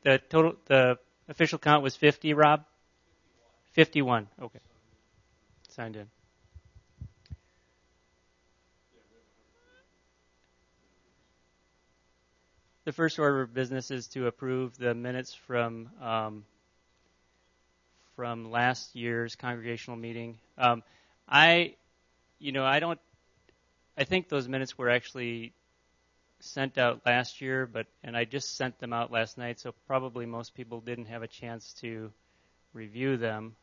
the official count was 50, Rob? 51. Okay. Signed in. The first order of business is to approve the minutes from last year's congregational meeting. I think those minutes were actually sent out last year, and I just sent them out last night, so probably most people didn't have a chance to review them.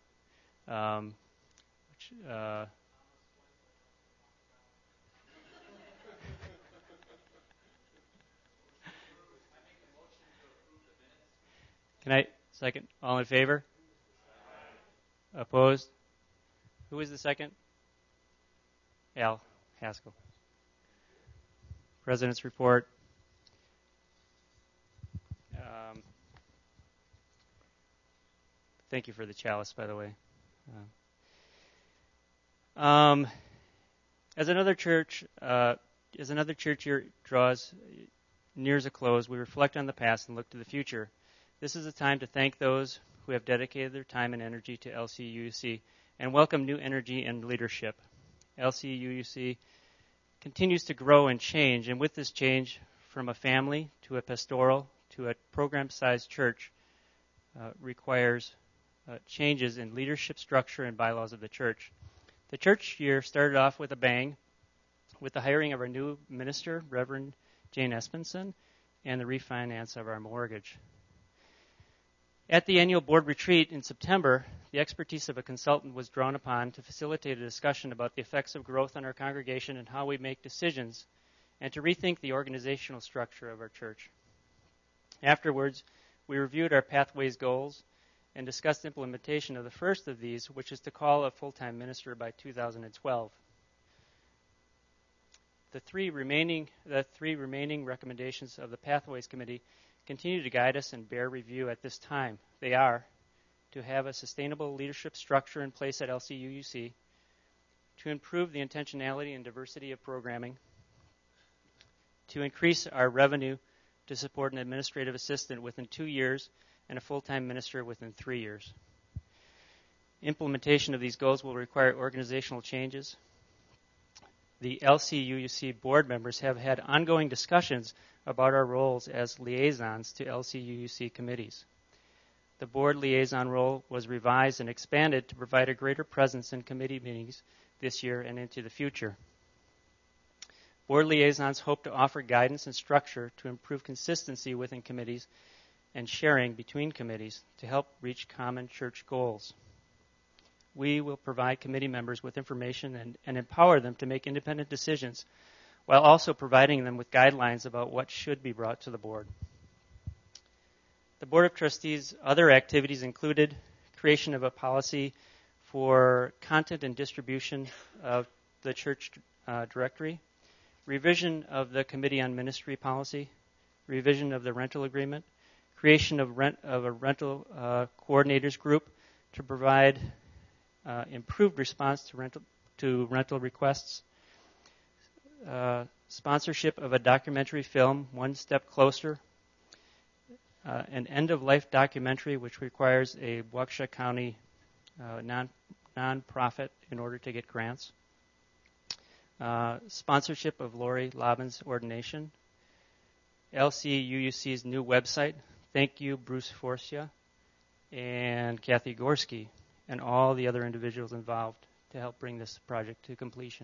Can I second? All in favor? Opposed? Who was the second? Al Haskell. President's report. Thank you for the chalice, by the way. As another church year nears a close, we reflect on the past and look to the future. This is a time to thank those who have dedicated their time and energy to LCUUC and welcome new energy and leadership. LCUUC continues to grow and change, and with this change, from a family to a pastoral to a program-sized church, requires changes in leadership structure and bylaws of the church. The church year started off with a bang with the hiring of our new minister, Reverend Jane Espenson, and the refinance of our mortgage. At the annual board retreat in September, the expertise of a consultant was drawn upon to facilitate a discussion about the effects of growth on our congregation and how we make decisions, and to rethink the organizational structure of our church. Afterwards, we reviewed our Pathways goals and discussed implementation of the first of these, which is to call a full-time minister by 2012. The three remaining recommendations of the Pathways Committee continue to guide us and bear review at this time. They are to have a sustainable leadership structure in place at LCUUC, to improve the intentionality and diversity of programming, to increase our revenue to support an administrative assistant within 2 years and a full-time minister within 3 years. Implementation of these goals will require organizational changes. The LCUUC board members have had ongoing discussions about our roles as liaisons to LCUUC committees. The board liaison role was revised and expanded to provide a greater presence in committee meetings this year and into the future. Board liaisons hope to offer guidance and structure to improve consistency within committees and sharing between committees to help reach common church goals. We will provide committee members with information and empower them to make independent decisions, while also providing them with guidelines about what should be brought to the board. The Board of Trustees' other activities included creation of a policy for content and distribution of the church directory, revision of the Committee on Ministry policy, revision of the rental agreement, creation of a rental coordinators group to provide improved response to rental requests, sponsorship of a documentary film, One Step Closer, an end-of-life documentary which requires a Waukesha County non-profit in order to get grants, sponsorship of Lori Lobbin's ordination, LCUUC's new website. Thank you, Bruce Forcia and Kathy Gorski, and all the other individuals involved to help bring this project to completion.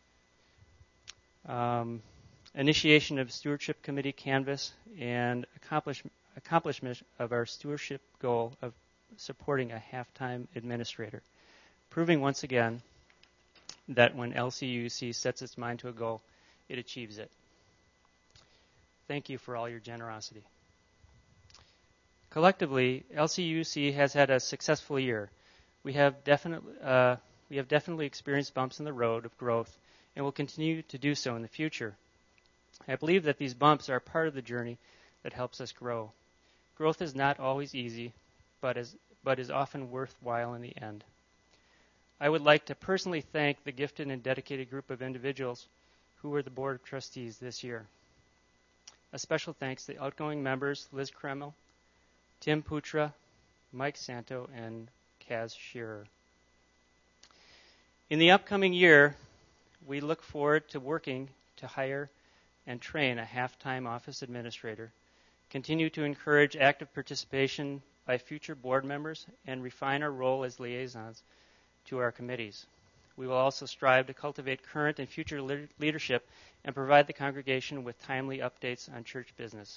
Initiation of Stewardship Committee canvas and accomplishment of our stewardship goal of supporting a half-time administrator, proving once again that when LCUC sets its mind to a goal, it achieves it. Thank you for all your generosity. Collectively, LCUC has had a successful year. We have definitely experienced bumps in the road of growth and will continue to do so in the future. I believe that these bumps are part of the journey that helps us grow. Growth is not always easy, but is often worthwhile in the end. I would like to personally thank the gifted and dedicated group of individuals who were the Board of Trustees this year. A special thanks to outgoing members Liz Kremel, Tim Putra, Mike Santo, and Kaz Shearer. In the upcoming year, we look forward to working to hire and train a half-time office administrator, continue to encourage active participation by future board members, and refine our role as liaisons to our committees. We will also strive to cultivate current and future leadership and provide the congregation with timely updates on church business.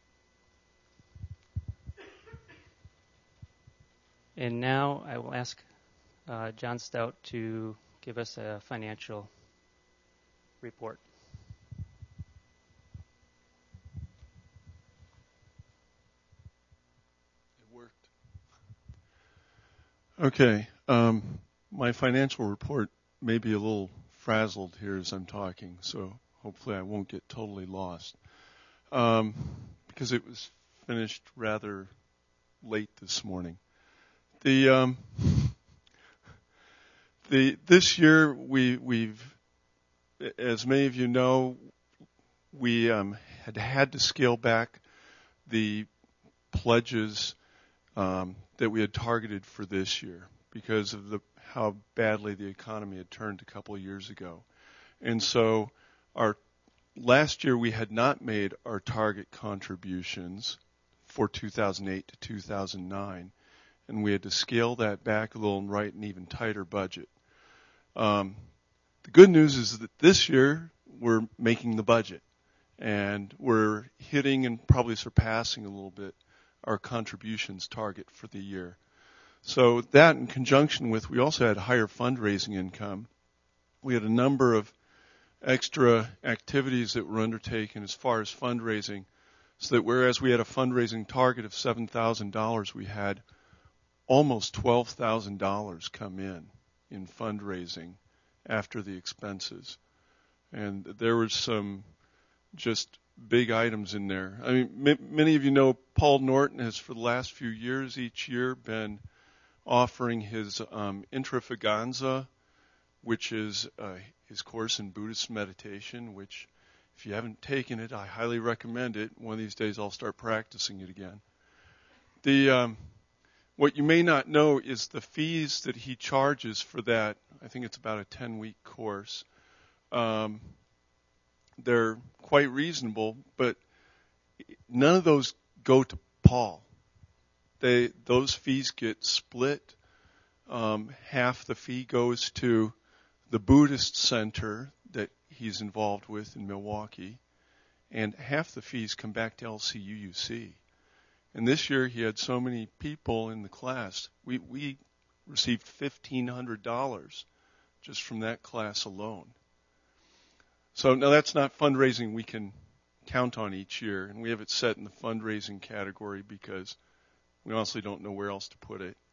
And now I will ask John Stout to give us a financial report. It worked. Okay. My financial report may be a little frazzled here as I'm talking, so hopefully I won't get totally lost. Because it was finished rather late this morning. This year we've, as many of you know, we had to scale back the pledges that we had targeted for this year because of how badly the economy had turned a couple of years ago. And so last year we had not made our target contributions for 2008 to 2009, and we had to scale that back a little and write an even tighter budget. The good news is that this year we're making the budget, and we're hitting and probably surpassing a little bit our contributions target for the year. So that in conjunction with, we also had higher fundraising income. We had a number of extra activities that were undertaken as far as fundraising, so that whereas we had a fundraising target of $7,000, we had almost $12,000 come in fundraising after the expenses. And there were some just big items in there. I mean, many of you know Paul Norton has for the last few years, each year, been offering his Intrafaganza, which is his course in Buddhist meditation, which if you haven't taken it, I highly recommend it. One of these days I'll start practicing it again. What you may not know is the fees that he charges for that. I think it's about a 10-week course. They're quite reasonable, but none of those go to Paul. Those fees get split. Half the fee goes to the Buddhist center that he's involved with in Milwaukee, and half the fees come back to LCUUC. And this year he had so many people in the class. We received $1,500 just from that class alone. So now that's not fundraising we can count on each year, and we have it set in the fundraising category because we honestly don't know where else to put it.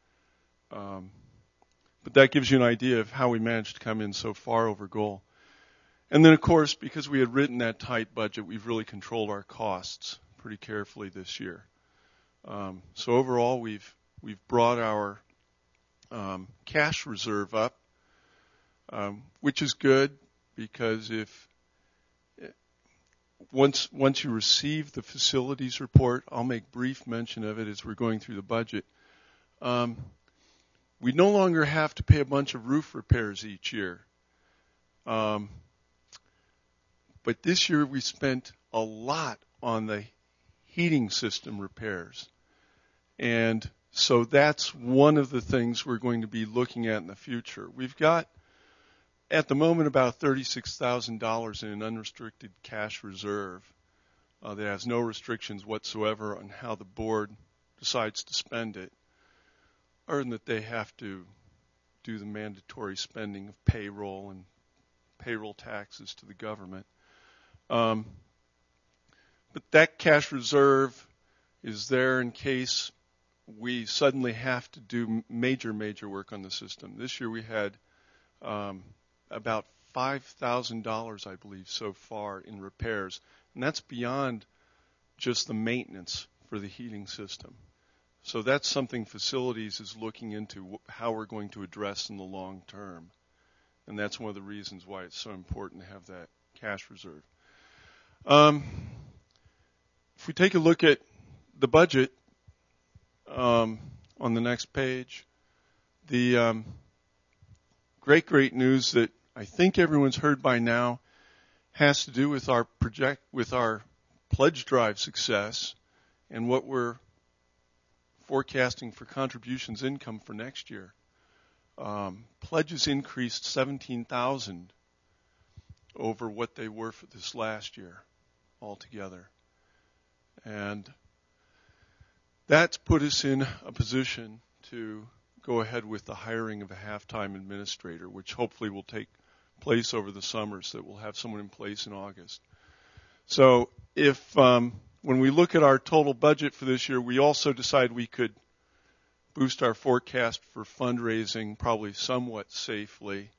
But that gives you an idea of how we managed to come in so far over goal. And then, of course, because we had written that tight budget, we've really controlled our costs pretty carefully this year. So overall, we've brought our cash reserve up, which is good because once you receive the facilities report, I'll make brief mention of it as we're going through the budget. We no longer have to pay a bunch of roof repairs each year. But this year we spent a lot on the heating system repairs. And so that's one of the things we're going to be looking at in the future. We've got, at the moment, about $36,000 in an unrestricted cash reserve that has no restrictions whatsoever on how the board decides to spend it, other than that they have to do the mandatory spending of payroll and payroll taxes to the government. But that cash reserve is there in case we suddenly have to do major work on the system. This year we had about $5,000, I believe, so far in repairs. And that's beyond just the maintenance for the heating system. So that's something facilities is looking into, how we're going to address in the long term. And that's one of the reasons why it's so important to have that cash reserve. If we take a look at the budget, on the next page. The great news that I think everyone's heard by now has to do with our pledge drive success and what we're forecasting for contributions income for next year. Pledges increased 17,000 over what they were for this last year altogether. And that's put us in a position to go ahead with the hiring of a half-time administrator, which hopefully will take place over the summer, so that we'll have someone in place in August. So if when we look at our total budget for this year, we also decide we could boost our forecast for fundraising probably somewhat safely.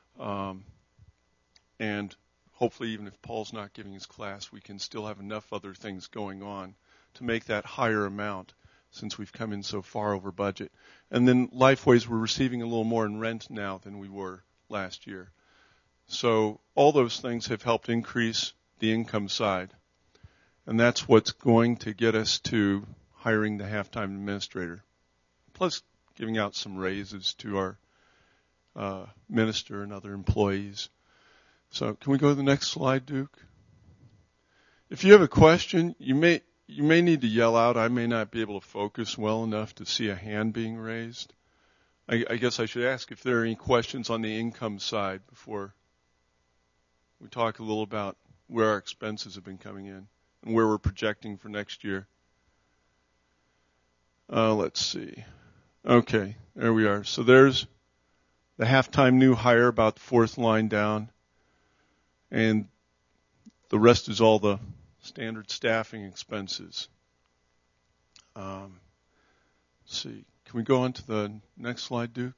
And hopefully even if Paul's not giving his class, we can still have enough other things going on to make that higher amount since we've come in so far over budget. And then Lifeways, we're receiving a little more in rent now than we were last year. So all those things have helped increase the income side. And that's what's going to get us to hiring the half-time administrator, plus giving out some raises to our minister and other employees. So can we go to the next slide, Duke? If you have a question, you may need to yell out. I may not be able to focus well enough to see a hand being raised. I guess I should ask if there are any questions on the income side before we talk a little about where our expenses have been coming in and where we're projecting for next year. Let's see. Okay, there we are. So there's the half-time new hire, about the fourth line down. And the rest is all the standard staffing expenses. Let's see. Can we go on to the next slide, Duke?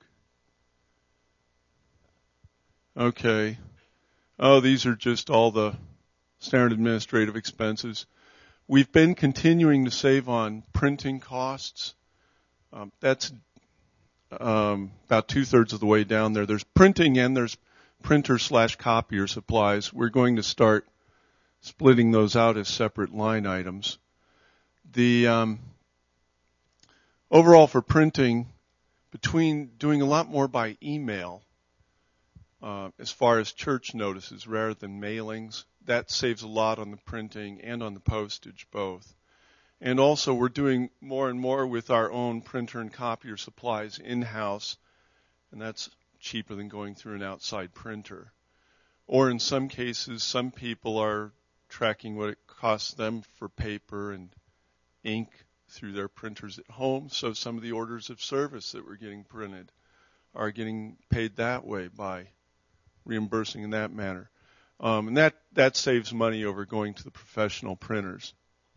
Okay. Oh, these are just all the standard administrative expenses. We've been continuing to save on printing costs. That's about 2/3 of the way down there. There's printing and there's printer/copier supplies. We're going to start splitting those out as separate line items. The overall for printing, between doing a lot more by email as far as church notices rather than mailings, that saves a lot on the printing and on the postage both. And also we're doing more and more with our own printer and copier supplies in-house, and that's cheaper than going through an outside printer. Or in some cases, some people are tracking what it costs them for paper and ink through their printers at home, so some of the orders of service that we're getting printed are getting paid that way by reimbursing in that manner. And that saves money over going to the professional printers.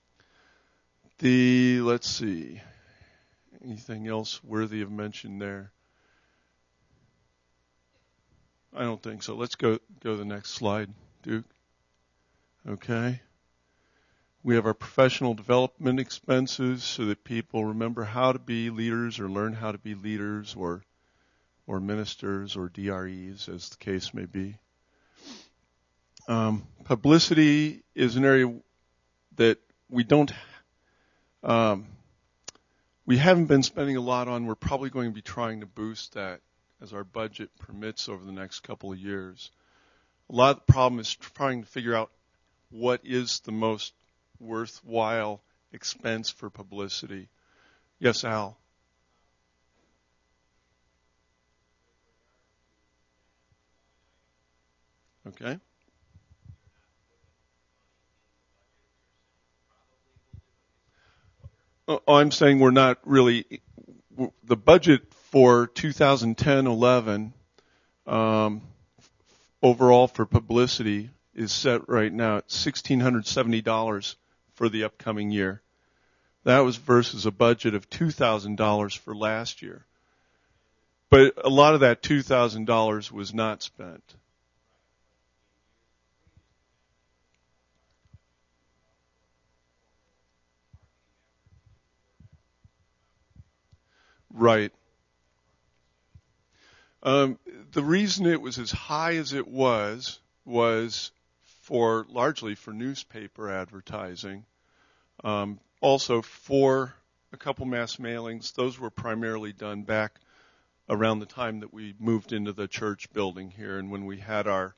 Let's see, anything else worthy of mention there? I don't think so. Let's go to the next slide, Duke. Okay. We have our professional development expenses so that people remember how to be leaders or learn how to be leaders or ministers or DREs, as the case may be. Publicity is an area that we haven't been spending a lot on. We're probably going to be trying to boost that as our budget permits over the next couple of years. A lot of the problem is trying to figure out what is the most worthwhile expense for publicity. Yes, Al? Okay. Oh, I'm saying we're not really, the budget for 2010-11 overall for publicity is set right now at $1,670 for the upcoming year. That was versus a budget of $2,000 for last year. But a lot of that $2,000 was not spent. Right. The reason it was as high as it was largely for newspaper advertising. Also for a couple mass mailings. Those were primarily done back around the time that we moved into the church building here, and when we had our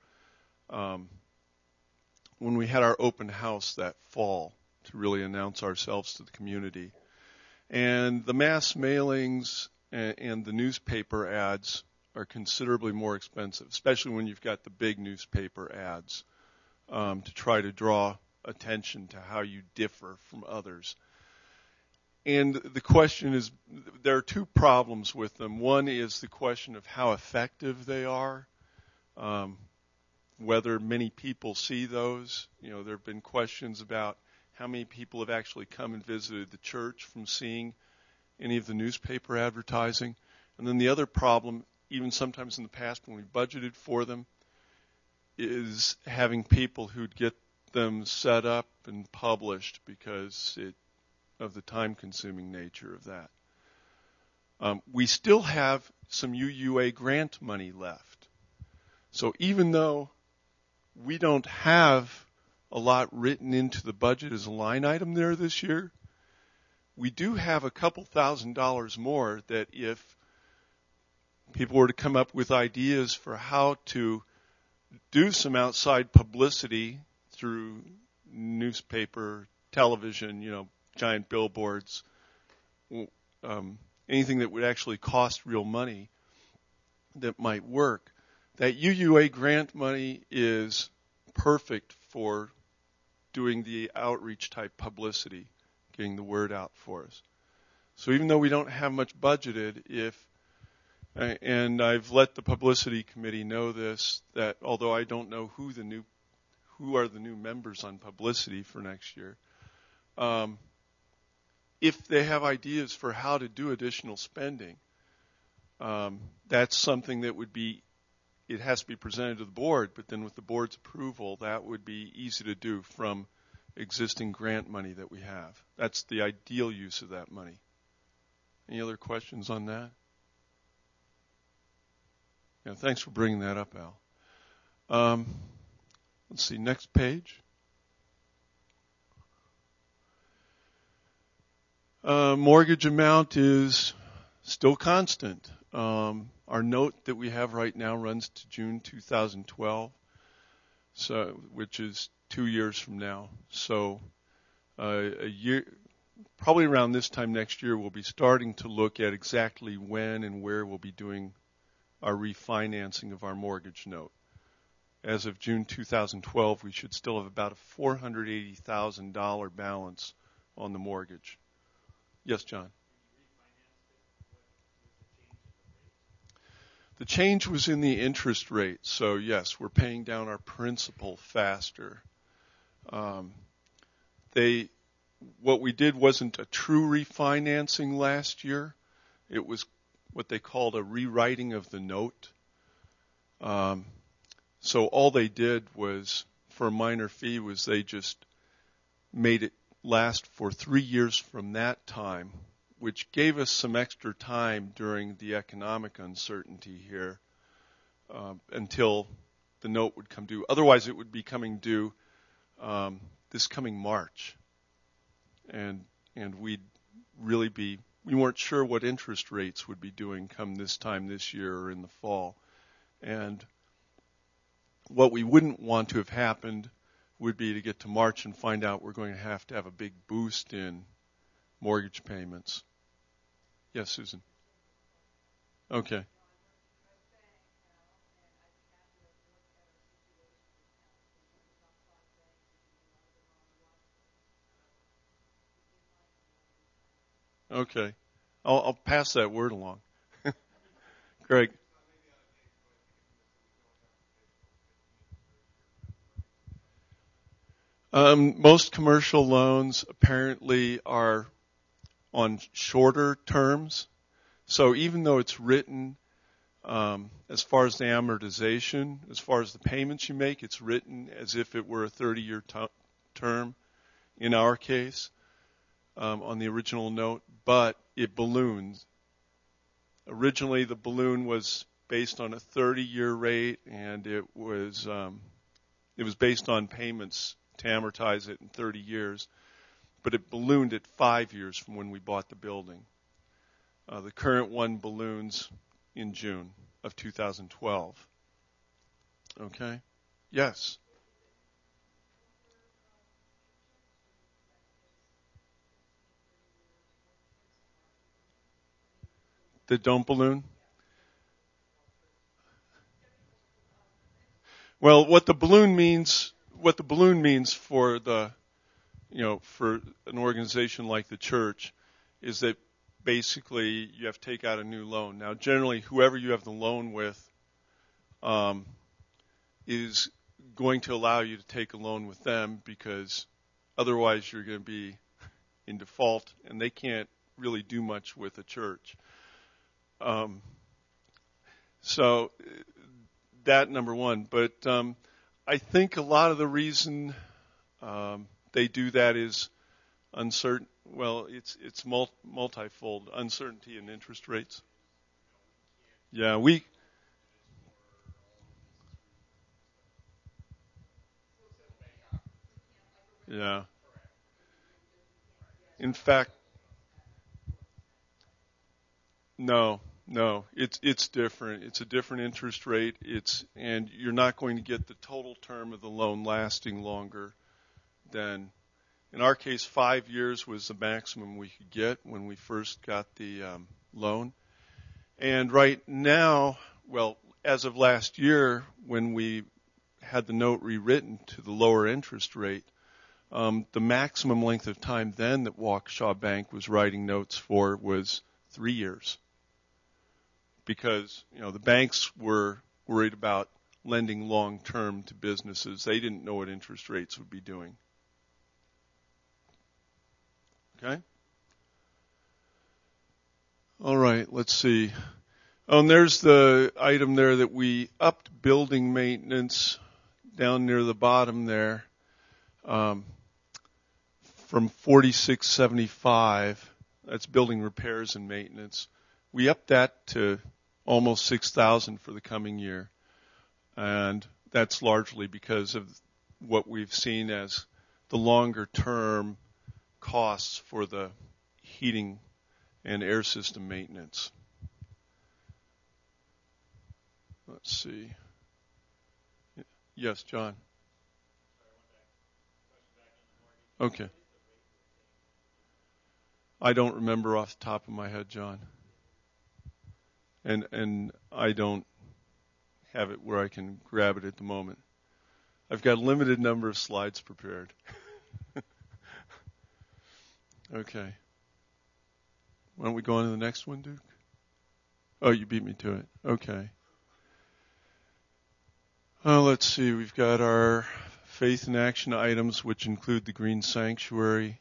open house that fall to really announce ourselves to the community. And the mass mailings and the newspaper ads are considerably more expensive, especially when you've got the big newspaper ads to try to draw attention to how you differ from others. And the question is, there are two problems with them. One is the question of how effective they are, whether many people see those. You know, there have been questions about how many people have actually come and visited the church from seeing any of the newspaper advertising. And then the other problem, even sometimes in the past when we budgeted for them, is having people who'd get them set up and published because of the time-consuming nature of that. We still have some UUA grant money left. So even though we don't have a lot written into the budget as a line item there this year, we do have a couple $1,000s more that if people were to come up with ideas for how to do some outside publicity through newspaper, television, giant billboards, anything that would actually cost real money that might work, that UUA grant money is perfect for doing the outreach type publicity, getting the word out for us. So even though we don't have much budgeted, and I've let the publicity committee know this, that although I don't know who are the new members on publicity for next year, if they have ideas for how to do additional spending, that's something that it has to be presented to the board, but then with the board's approval, that would be easy to do from existing grant money that we have. That's the ideal use of that money. Any other questions on that? Yeah, thanks for bringing that up, Al. Let's see, next page. Mortgage amount is still constant. Our note that we have right now runs to June 2012, which is 2 years from now. So a year, probably around this time next year, we'll be starting to look at exactly when and where we'll be doing our refinancing of our mortgage note. As of June 2012, we should still have about a $480,000 balance on the mortgage. Yes, John. The change was in the interest rate. So yes, we're paying down our principal faster. What we did wasn't a true refinancing last year. It was what they called a rewriting of the note. So all they did was, for a minor fee, was they just made it last for 3 years from that time, which gave us some extra time during the economic uncertainty here until the note would come due. Otherwise, it would be coming due this coming March. And we'd really we weren't sure what interest rates would be doing come this time this year or in the fall. And what we wouldn't want to have happened would be to get to March and find out we're going to have a big boost in mortgage payments. Yes, Susan. Okay. Okay. I'll pass that word along. Greg. Most commercial loans apparently are on shorter terms. So even though it's written as far as the amortization, as far as the payments you make, it's written as if it were a 30-year term in our case on the original note, but it balloons. Originally, the balloon was based on a 30-year rate, and it was based on payments to amortize it in 30 years. but it ballooned at 5 years from when we bought the building. The current one balloons in June of 2012. Okay? Yes. That don't balloon? Well, what the balloon means for for an organization like the church is that basically you have to take out a new loan. Now, generally, whoever you have the loan with is going to allow you to take a loan with them, because otherwise you're going to be in default, and they can't really do much with a church. So that, number one. But I think a lot of the reason they do that is uncertain. Well, it's multifold. Uncertainty in interest rates. Yeah, yeah. In fact, no, it's different. It's a different interest rate. And you're not going to get the total term of the loan lasting longer than, in our case, 5 years was the maximum we could get when we first got the loan. And right now, well, as of last year, when we had the note rewritten to the lower interest rate, the maximum length of time then that Waukesha Bank was writing notes for was 3 years. Because, the banks were worried about lending long-term to businesses. They didn't know what interest rates would be doing. Okay? All right, let's see. Oh, and there's the item there that we upped building maintenance down near the bottom there from $46.75. That's building repairs and maintenance. We upped that to almost $6,000 for the coming year, and that's largely because of what we've seen as the longer-term costs for the heating and air system maintenance. Let's see. Yes, John. Okay. I don't remember off the top of my head, John. And I don't have it where I can grab it at the moment. I've got a limited number of slides prepared. Okay. Why don't we go on to the next one, Duke? Oh, you beat me to it. Okay. Let's see. We've got our faith and action items, which include the Green Sanctuary.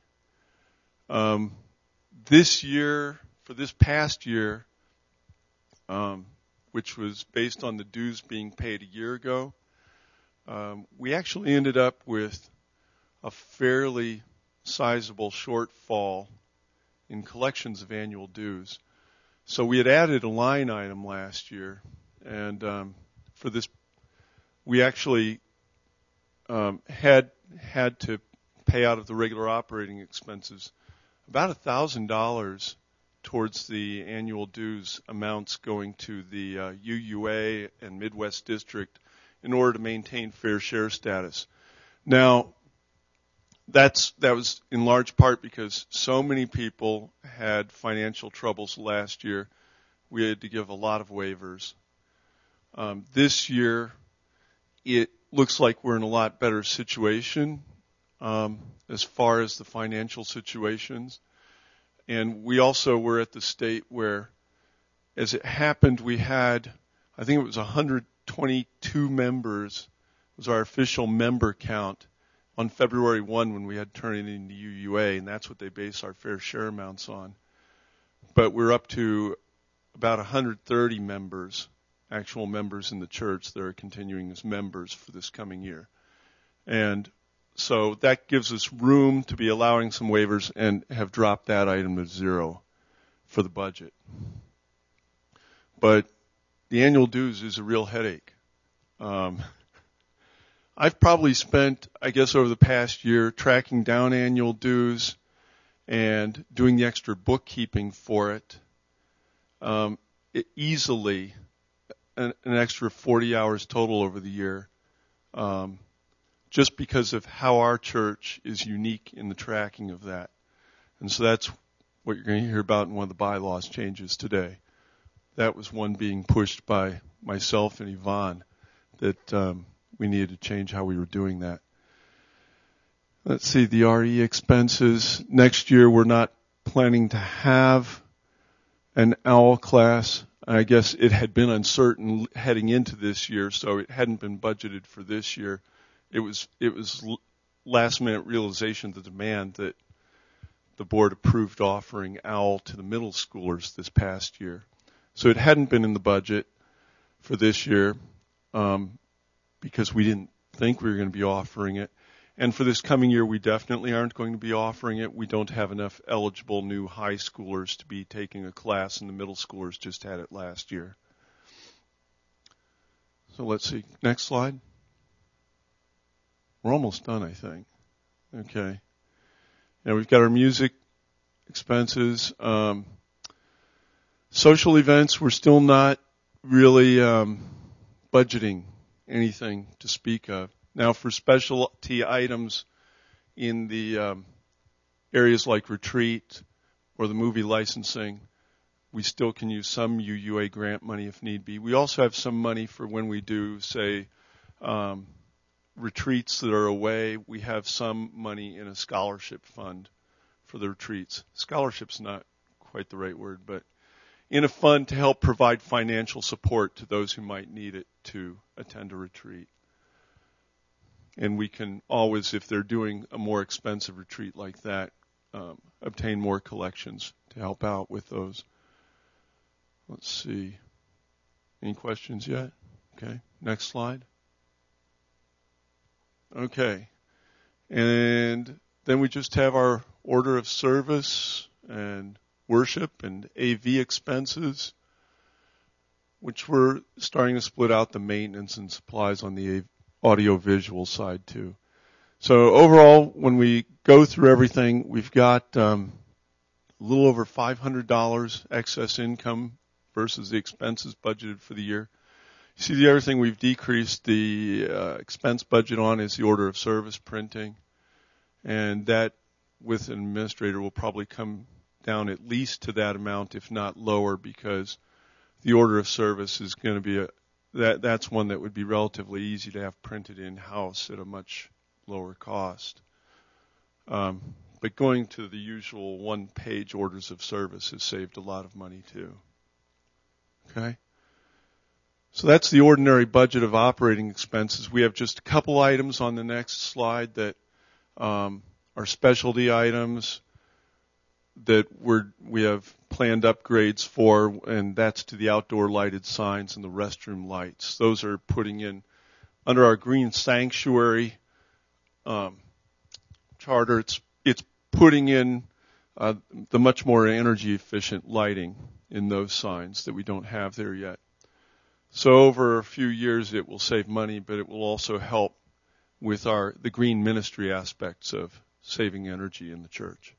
This year, for this past year, which was based on the dues being paid a year ago, we actually ended up with a fairly sizable shortfall in collections of annual dues. So we had added a line item last year, and for this, we actually had to pay out of the regular operating expenses about $1,000 towards the annual dues amounts going to the UUA and Midwest District in order to maintain fair share status. Now, that was in large part because so many people had financial troubles last year. We had to give a lot of waivers. This year, it looks like we're in a lot better situation as far as the financial situations. And we also were at the state where, as it happened, we had, I think it was 122 members, was our official member count on February 1 when we had to turn it into UUA, and that's what they base our fair share amounts on. But we're up to about 130 members, actual members in the church that are continuing as members for this coming year. And so that gives us room to be allowing some waivers and have dropped that item to 0 for the budget. But the annual dues is a real headache. I've probably spent, I guess, over the past year tracking down annual dues and doing the extra bookkeeping for it, easily an extra 40 hours total over the year, just because of how our church is unique in the tracking of that. And so that's what you're going to hear about in one of the bylaws changes today. That was one being pushed by myself and Yvonne, that we needed to change how we were doing that. Let's see, the RE expenses. Next year we're not planning to have an OWL class. I guess it had been uncertain heading into this year, so it hadn't been budgeted for this year. It was last minute realization of the demand that the board approved offering OWL to the middle schoolers this past year. So it hadn't been in the budget for this year because we didn't think we were going to be offering it. And for this coming year, we definitely aren't going to be offering it. We don't have enough eligible new high schoolers to be taking a class, and the middle schoolers just had it last year. So let's see. Next slide. We're almost done, I think. Okay. Now we've got our music expenses. Social events, we're still not really budgeting anything to speak of. Now, for specialty items in the areas like retreat or the movie licensing, we still can use some UUA grant money if need be. We also have some money for when we do, say, retreats that are away. We have some money in a scholarship fund for the retreats. Scholarship's not quite the right word, but in a fund to help provide financial support to those who might need it to attend a retreat. And we can always, if they're doing a more expensive retreat like that, obtain more collections to help out with those. Let's see. Any questions yet? Okay. Next slide. Okay. And then we just have our order of service and worship and AV expenses, which we're starting to split out the maintenance and supplies on the audio-visual side too. So overall, when we go through everything, we've got a little over $500 excess income versus the expenses budgeted for the year. You see, the other thing we've decreased the expense budget on is the order of service printing, and that with an administrator will probably come down at least to that amount, if not lower, because the order of service is going to be that's one that would be relatively easy to have printed in-house at a much lower cost. But going to the usual one-page orders of service has saved a lot of money too. Okay? So that's the ordinary budget of operating expenses. We have just a couple items on the next slide that are specialty items that we have planned upgrades for, and that's to the outdoor lighted signs and the restroom lights. Those are putting in under our green sanctuary charter. It's putting in the much more energy efficient lighting in those signs that we don't have there yet. So over a few years it will save money, but it will also help with the green ministry aspects of saving energy in the church.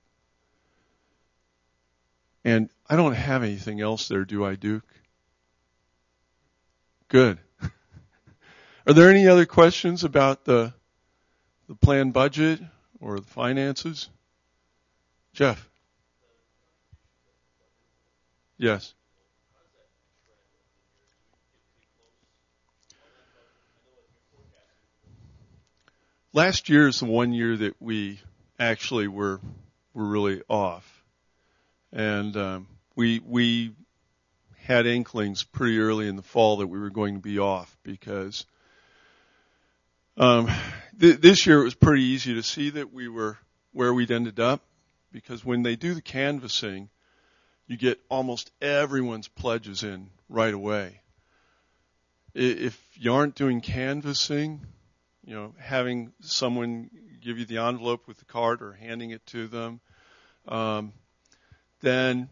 And I don't have anything else there, do I, Duke? Good. Are there any other questions about the planned budget or the finances? Jeff? Yes. Last year is the one year that we actually were really off. And we had inklings pretty early in the fall that we were going to be off because this year it was pretty easy to see that we were where we'd ended up, because when they do the canvassing, you get almost everyone's pledges in right away. If you aren't doing canvassing, having someone give you the envelope with the card or handing it to them, then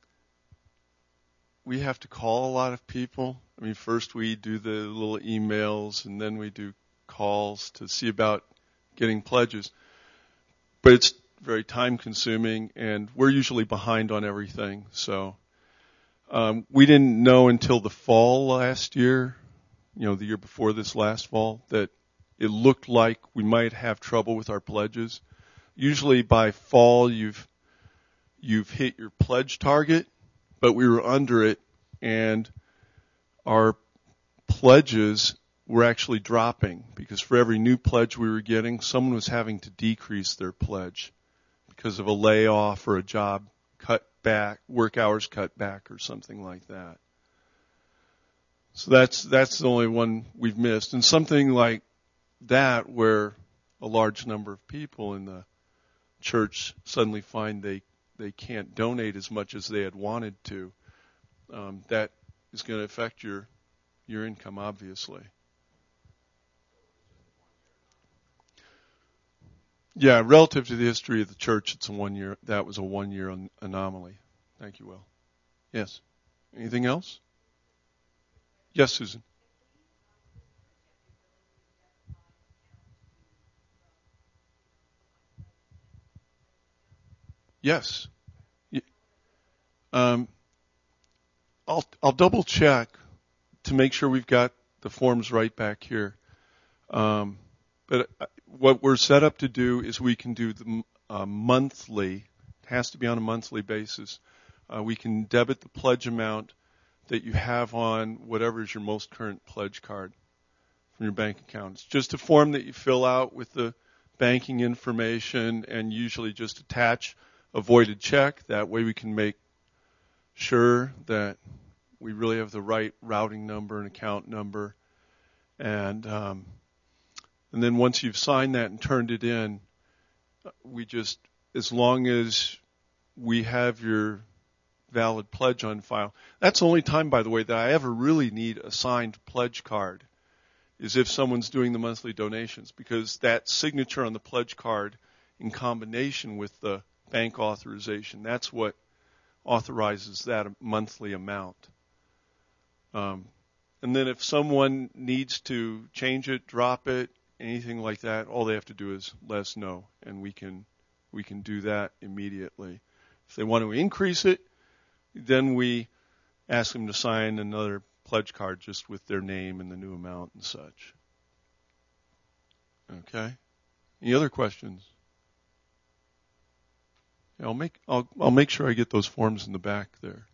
we have to call a lot of people. I mean, first we do the little emails, and then we do calls to see about getting pledges. But it's very time consuming, and we're usually behind on everything. So we didn't know until the fall last year, the year before this last fall, that it looked like we might have trouble with our pledges. Usually by fall you've hit your pledge target, but we were under it, and our pledges were actually dropping because for every new pledge we were getting, someone was having to decrease their pledge because of a layoff or a job cut back, work hours cut back or something like that. So that's the only one we've missed. And something like that where a large number of people in the church suddenly find they can't donate as much as they had wanted to, that is going to affect your income, obviously. Yeah, relative to the history of the church, it's a 1 year. That was a 1 year anomaly. Thank you, Will. Yes. Anything else? Yes, Susan. Yes. I'll double check to make sure we've got the forms right back here. But what we're set up to do is we can do the monthly. It has to be on a monthly basis. We can debit the pledge amount that you have on whatever is your most current pledge card from your bank account. It's just a form that you fill out with the banking information and usually just attach a voided check. That way we can make sure that we really have the right routing number and account number. And then once you've signed that and turned it in, as long as we have your valid pledge on file. That's the only time, by the way, that I ever really need a signed pledge card is if someone's doing the monthly donations, because that signature on the pledge card in combination with the bank authorization, that's what authorizes that monthly amount. And then if someone needs to change it, drop it, anything like that, all they have to do is let us know, and we can do that immediately. If they want to increase it, then we ask them to sign another pledge card just with their name and the new amount and such. Okay. Any other questions? Yeah, I'll make sure I get those forms in the back there.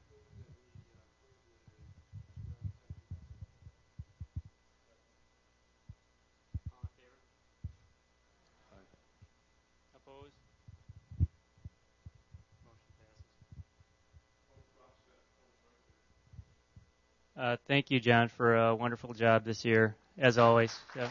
Opposed? Thank you, John, for a wonderful job this year, as always. Yeah.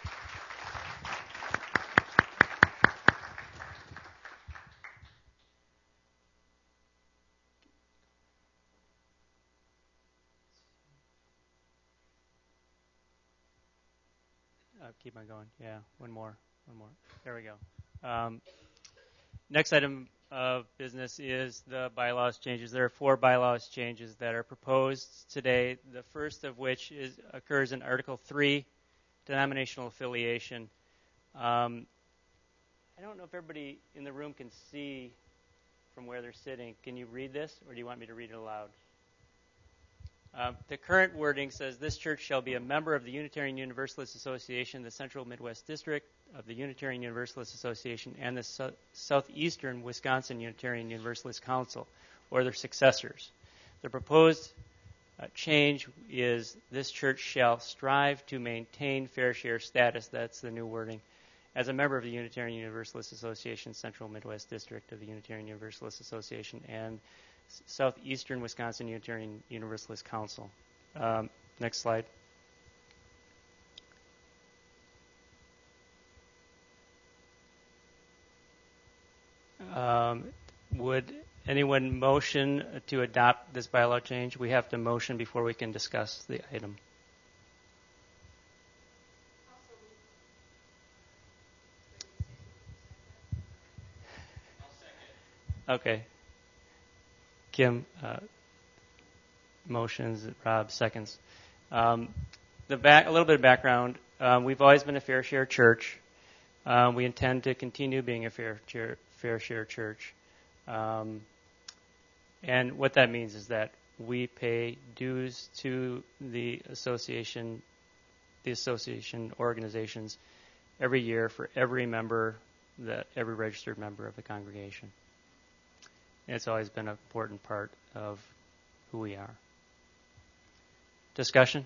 Keep on going. Yeah, one more. There we go. Next item of business is the bylaws changes. There are 4 bylaws changes that are proposed today. The first of which occurs in Article 3, denominational affiliation. I don't know if everybody in the room can see from where they're sitting. Can you read this, or do you want me to read it aloud? The current wording says, this church shall be a member of the Unitarian Universalist Association, the Central Midwest District of the Unitarian Universalist Association, and the Southeastern Wisconsin Unitarian Universalist Council, or their successors. The proposed change is, this church shall strive to maintain fair share status, that's the new wording, as a member of the Unitarian Universalist Association, Central Midwest District of the Unitarian Universalist Association, and Southeastern Wisconsin Unitarian Universalist Council. Next slide. Would anyone motion to adopt this bylaw change? We have to motion before we can discuss the item. Okay. Kim motions, Rob seconds. A little bit of background. We've always been a fair share church. We intend to continue being a fair share church. And what that means is that we pay dues to the association organizations every year for every registered member of the congregation. And it's always been an important part of who we are. Discussion?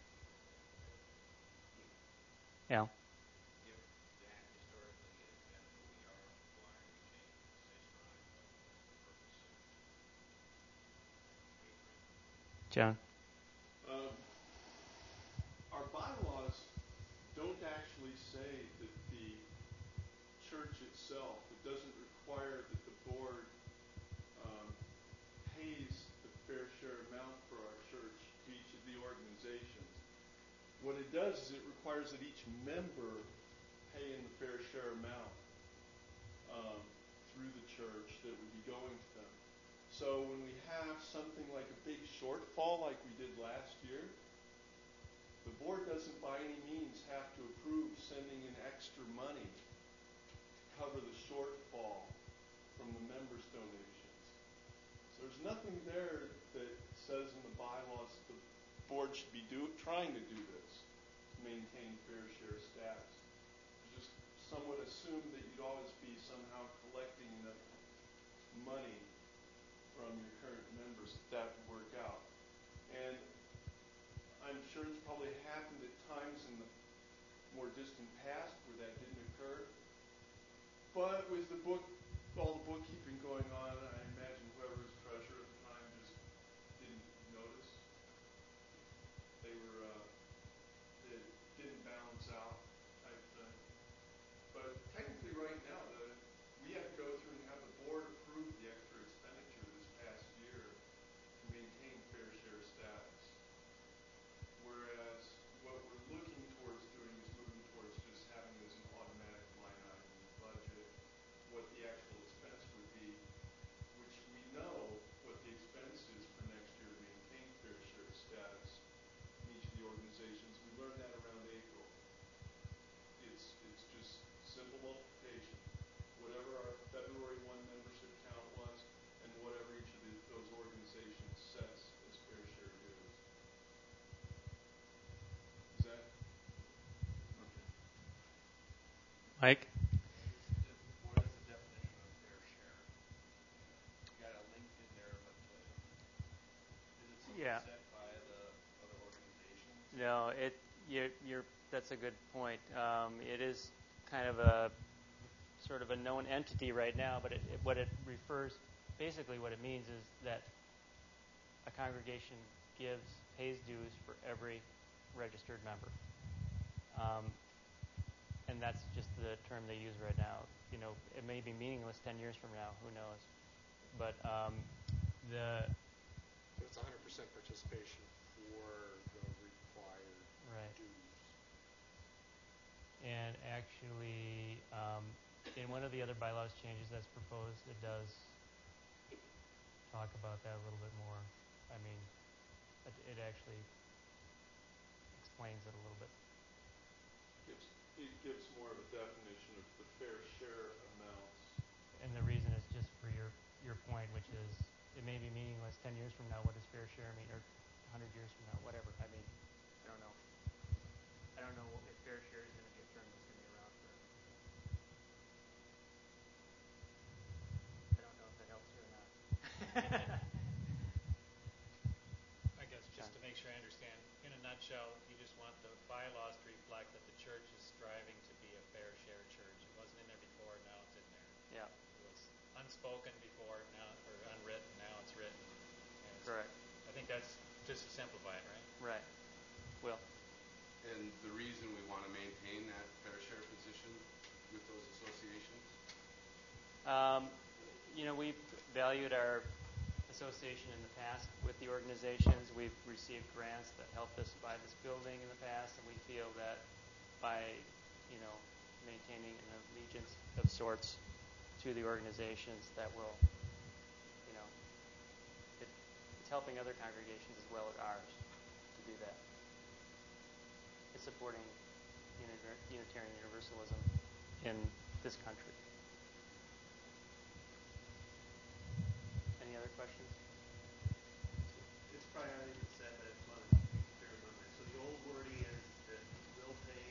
Al? John? Our bylaws don't actually say that the church itself, it doesn't require that the board pays the fair share amount for our church to each of the organizations. What it does is it requires that each member pay in the fair share amount through the church that would be going to them. So when we have something like a big shortfall like we did last year, the board doesn't by any means have to approve sending in extra money to cover the shortfall from the members' donations. So there's nothing there that says in the bylaws that the board should be trying to do this to maintain fair share status. It's just somewhat assumed that you'd always be somehow collecting enough money from your current members that would work out. And I'm sure it's probably happened at times in the more distant past where that didn't occur. But with all the bookkeeping going on, I imagine whoever was treasurer at the time just didn't notice. It didn't balance out type thing. But technically right now, we have to go through and have the board approve the extra expenditure this past year to maintain fair share status. Whereas what we're looking towards doing is moving towards just having this an automatic line item in the budget, what the actual expense would be, which we know what the expense is for next year to maintain fair share status in each of the organizations. We learned that around April. It's just simple multiplication. Whatever our February 1 membership count was, and whatever each of those organizations sets as fair share dues. Is that? Okay. Mike? What is the definition of fair share? You got a link in there, but is it something set by the other organizations? No, that's a good point. It is kind of a sort of a known entity right now, but what it means is that a congregation pays dues for every registered member. And that's just the term they use right now. It may be meaningless 10 years from now, who knows. But So it's 100% participation for the required dues. And actually, in one of the other bylaws changes that's proposed, it does talk about that a little bit more. I mean, it actually explains it a little bit. It gives more of a definition of the fair share amounts. And the reason is just for your point, which is it may be meaningless 10 years from now. What does fair share mean? Or 100 years from now, whatever. I mean, I don't know. I don't know if fair share is going to be a term that's going to be around forever. I don't know if that helps you or not. I guess just to make sure I understand, in a nutshell, you just want the bylaws to reflect that the church is striving to be a fair share church. It wasn't in there before, now it's in there. Yeah. It was unspoken before, or unwritten, now it's written. Correct. I think that's just to simplify it, right? Right. Will. And the reason we want to maintain that fair share position with those associations? We've valued our association in the past with the organizations. We've received grants that helped us buy this building in the past, and we feel that by, maintaining an allegiance of sorts to the organizations, that will, it's helping other congregations as well as ours to do that. It's supporting Unitarian Universalism in this country. Any other questions? It's probably already been said, but I just want to be clear in my mind. So the old wording is that will pay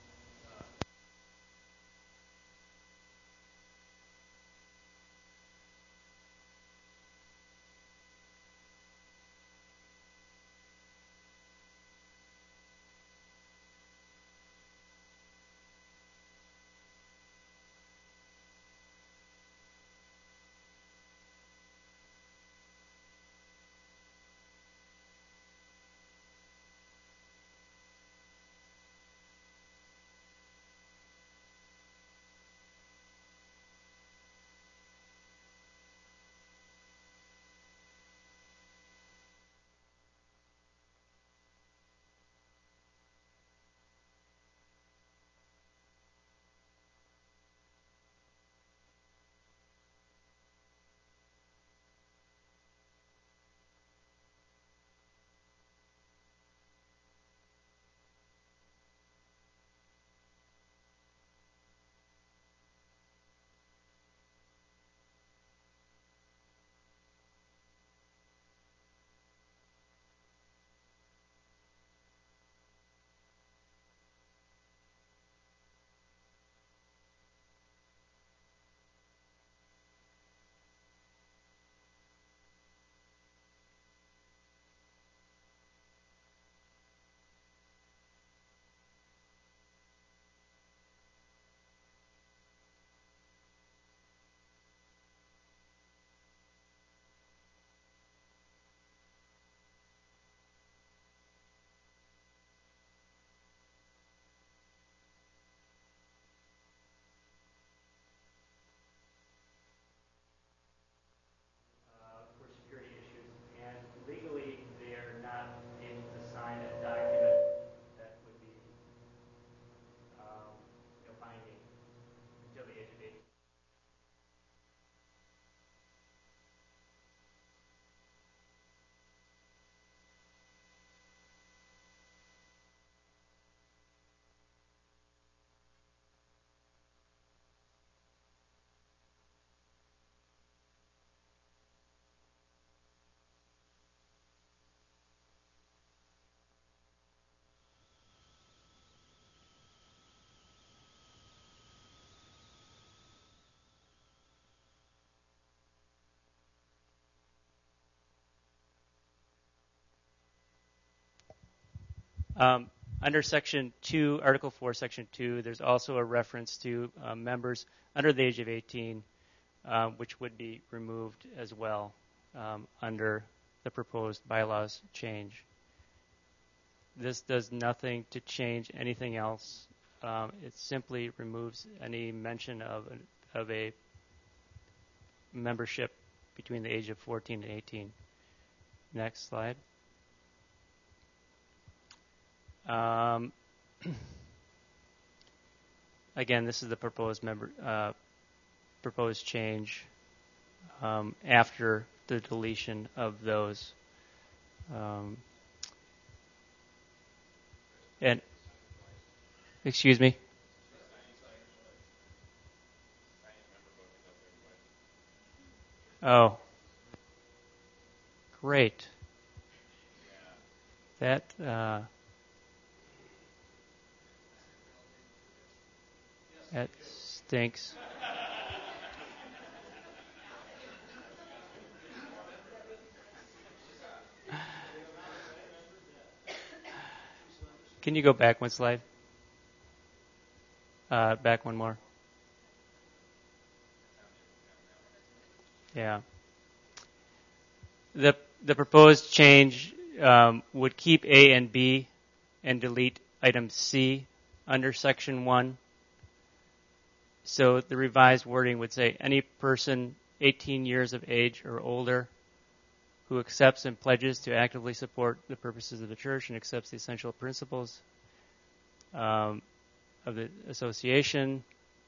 For security issues, and legally they are not able to sign a document that would be binding until the age of 18. Under Section 2, Article 4, Section 2, there's also a reference to members under the age of 18, which would be removed as well under the proposed bylaws change. This does nothing to change anything else. It simply removes any mention of a membership between the age of 14 and 18. Next slide. Again, this is the proposed change after the deletion of those. And excuse me. Oh, great. That. That stinks. Can you go back one slide? Back one more. Yeah. The proposed change would keep A and B and delete item C under Section 1. So the revised wording would say any person 18 years of age or older who accepts and pledges to actively support the purposes of the church and accepts the essential principles of the association,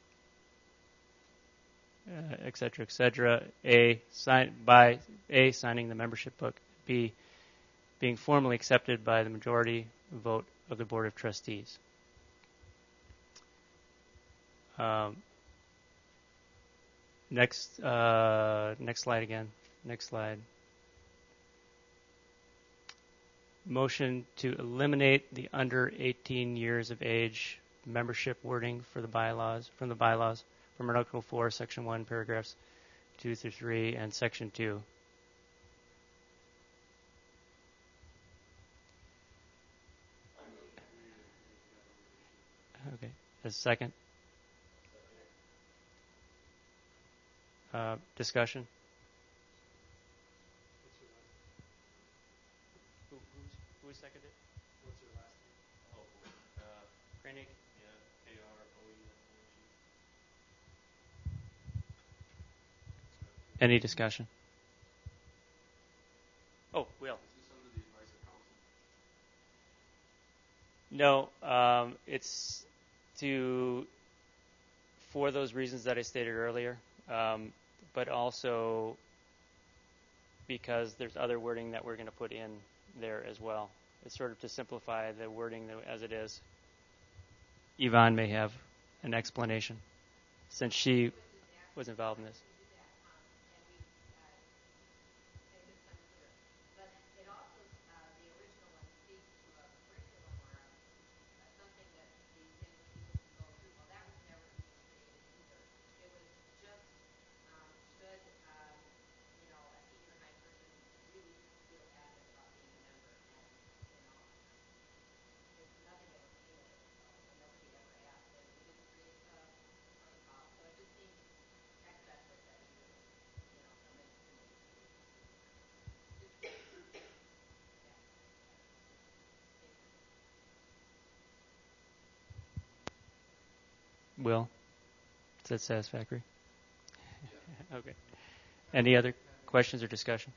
et cetera, A, signing the membership book, B, being formally accepted by the majority vote of the Board of Trustees. Next slide again. Next slide. Motion to eliminate the under 18 years of age membership wording for the bylaws, from Article 4, Section 1, paragraphs 2 through 3, and Section 2. Okay. A second? Discussion? Who seconded it? What's your last name? Oh, Kranig? yeah, KROE. Any discussion? Oh, Will. Is this under the advice of council? No, it's for those reasons that I stated earlier, but also because there's other wording that we're going to put in there as well. It's sort of to simplify the wording as it is. Yvonne may have an explanation since she was involved in this. Will, is that satisfactory? Yeah. Okay. Any other questions or discussion?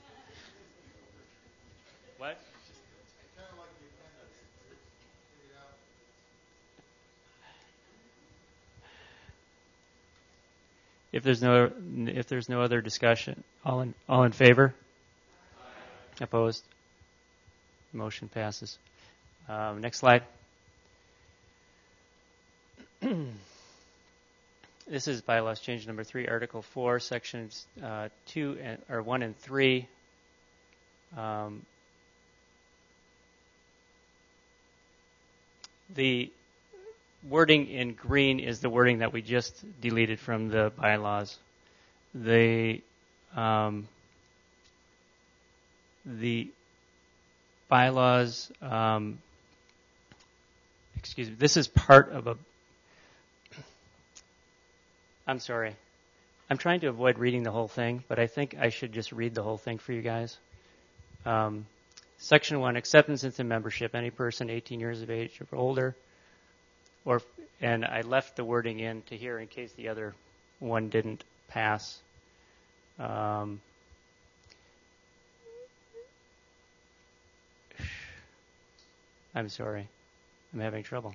What? If there's no other discussion, all in favor? Aye. Opposed? Motion passes. Next slide. This is bylaws change number 3, Article 4, sections 1 and 3. The wording in green is the wording that we just deleted from the bylaws. The bylaws, this is part of a, I'm sorry. I'm trying to avoid reading the whole thing, but I think I should just read the whole thing for you guys. Section 1, acceptance into membership. Any person 18 years of age or older, and I left the wording in to here in case the other one didn't pass. I'm sorry. I'm having trouble.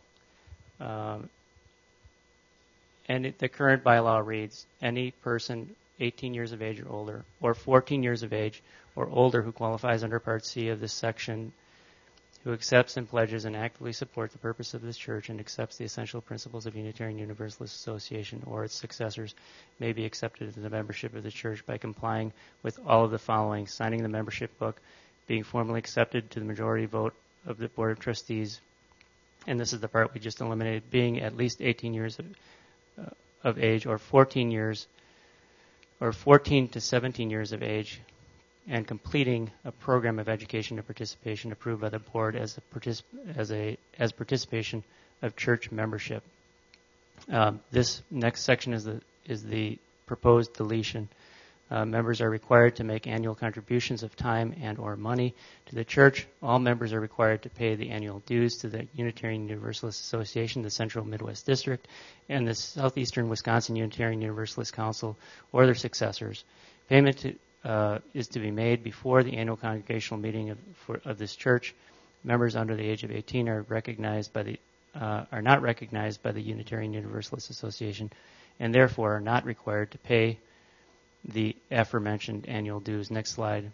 And the current bylaw reads, any person 18 years of age or older, or 14 years of age or older who qualifies under Part C of this section, who accepts and pledges and actively supports the purpose of this church and accepts the essential principles of Unitarian Universalist Association or its successors, may be accepted into the membership of the church by complying with all of the following: signing the membership book, being formally accepted to the majority vote of the Board of Trustees, and this is the part we just eliminated, being at least 18 years of age or 14 to 17 years of age, and completing a program of education and participation approved by the board as participation of church membership. This next section is the proposed deletion. Members are required to make annual contributions of time and or money to the church. All members are required to pay the annual dues to the Unitarian Universalist Association, the Central Midwest District, and the Southeastern Wisconsin Unitarian Universalist Council or their successors. Payment is to be made before the annual congregational meeting of this church. Members under the age of 18 are not recognized by the Unitarian Universalist Association, and therefore are not required to pay the aforementioned annual dues. Next slide.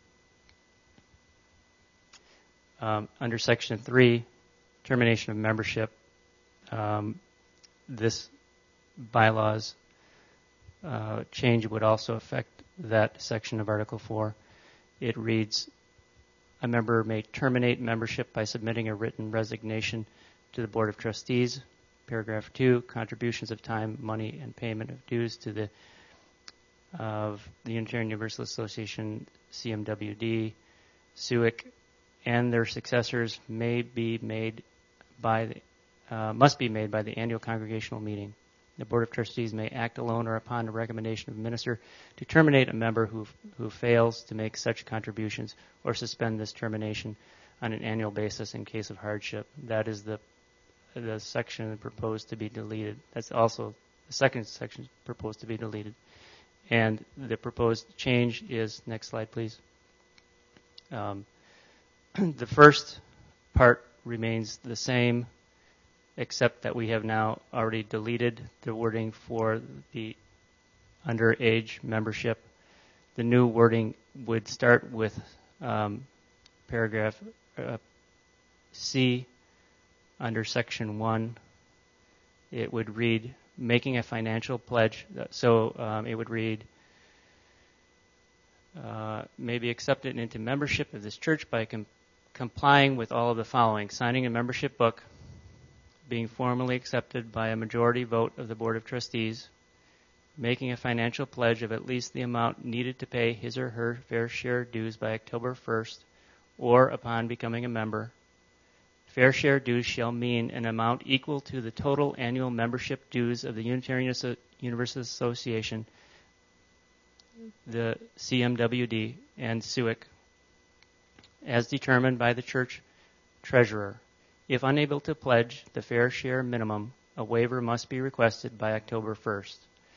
Under Section 3, termination of membership, this bylaws change would also affect that section of Article 4. It reads, a member may terminate membership by submitting a written resignation to the Board of Trustees. Paragraph 2, contributions of time, money, and payment of dues to the Unitarian Universalist Association, CMWD, SUIC, and their successors must be made by the annual congregational meeting. The Board of Trustees may act alone or upon the recommendation of the minister to terminate a member who fails to make such contributions or suspend this termination on an annual basis in case of hardship. That is the section proposed to be deleted. That's also the second section proposed to be deleted. And the proposed change is, next slide please. The first part remains the same, except that we have now already deleted the wording for the underage membership. The new wording would start with paragraph C under section 1. It would read, making a financial pledge. So it would read, may be accepted into membership of this church by complying with all of the following: signing a membership book, being formally accepted by a majority vote of the Board of Trustees, making a financial pledge of at least the amount needed to pay his or her fair share dues by October 1st or upon becoming a member. Fair share dues shall mean an amount equal to the total annual membership dues of the Unitarian Universalist Association, the CMWD, and SUIC, as determined by the church treasurer. If unable to pledge the fair share minimum, a waiver must be requested by October 1st.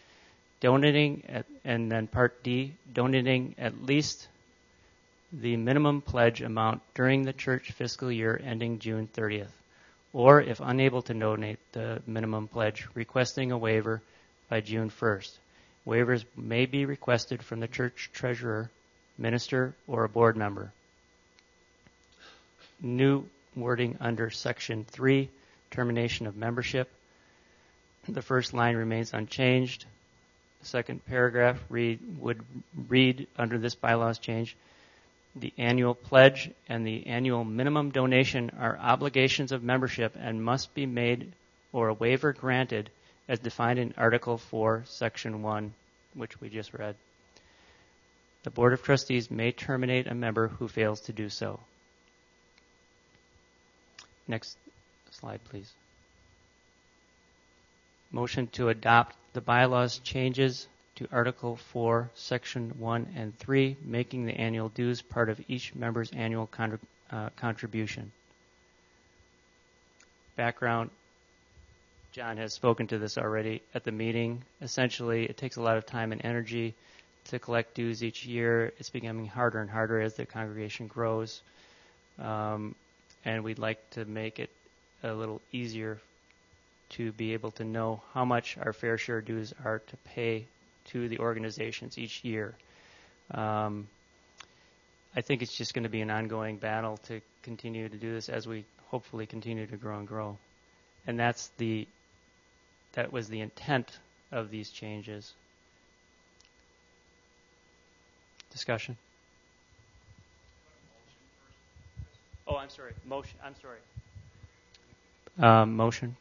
And then Part D, donating at least the minimum pledge amount during the church fiscal year ending June 30th, or if unable to donate the minimum pledge, requesting a waiver by June 1st. Waivers may be requested from the church treasurer, minister, or a board member. New wording under Section 3, termination of membership. The first line remains unchanged. The second paragraph would read under this bylaws change, the annual pledge and the annual minimum donation are obligations of membership and must be made or a waiver granted as defined in Article 4, Section 1, which we just read. The Board of Trustees may terminate a member who fails to do so. Next slide, please. Motion to adopt the bylaws changes to Article 4, Section 1 and 3, making the annual dues part of each member's annual contribution. Background, John has spoken to this already at the meeting. Essentially, it takes a lot of time and energy to collect dues each year. It's becoming harder and harder as the congregation grows. And we'd like to make it a little easier to be able to know how much our fair share dues are to pay to the organizations each year. I think it's just going to be an ongoing battle to continue to do this as we hopefully continue to grow and grow. And that was the intent of these changes. Discussion? Oh, I'm sorry. Motion. I'm sorry. Motion.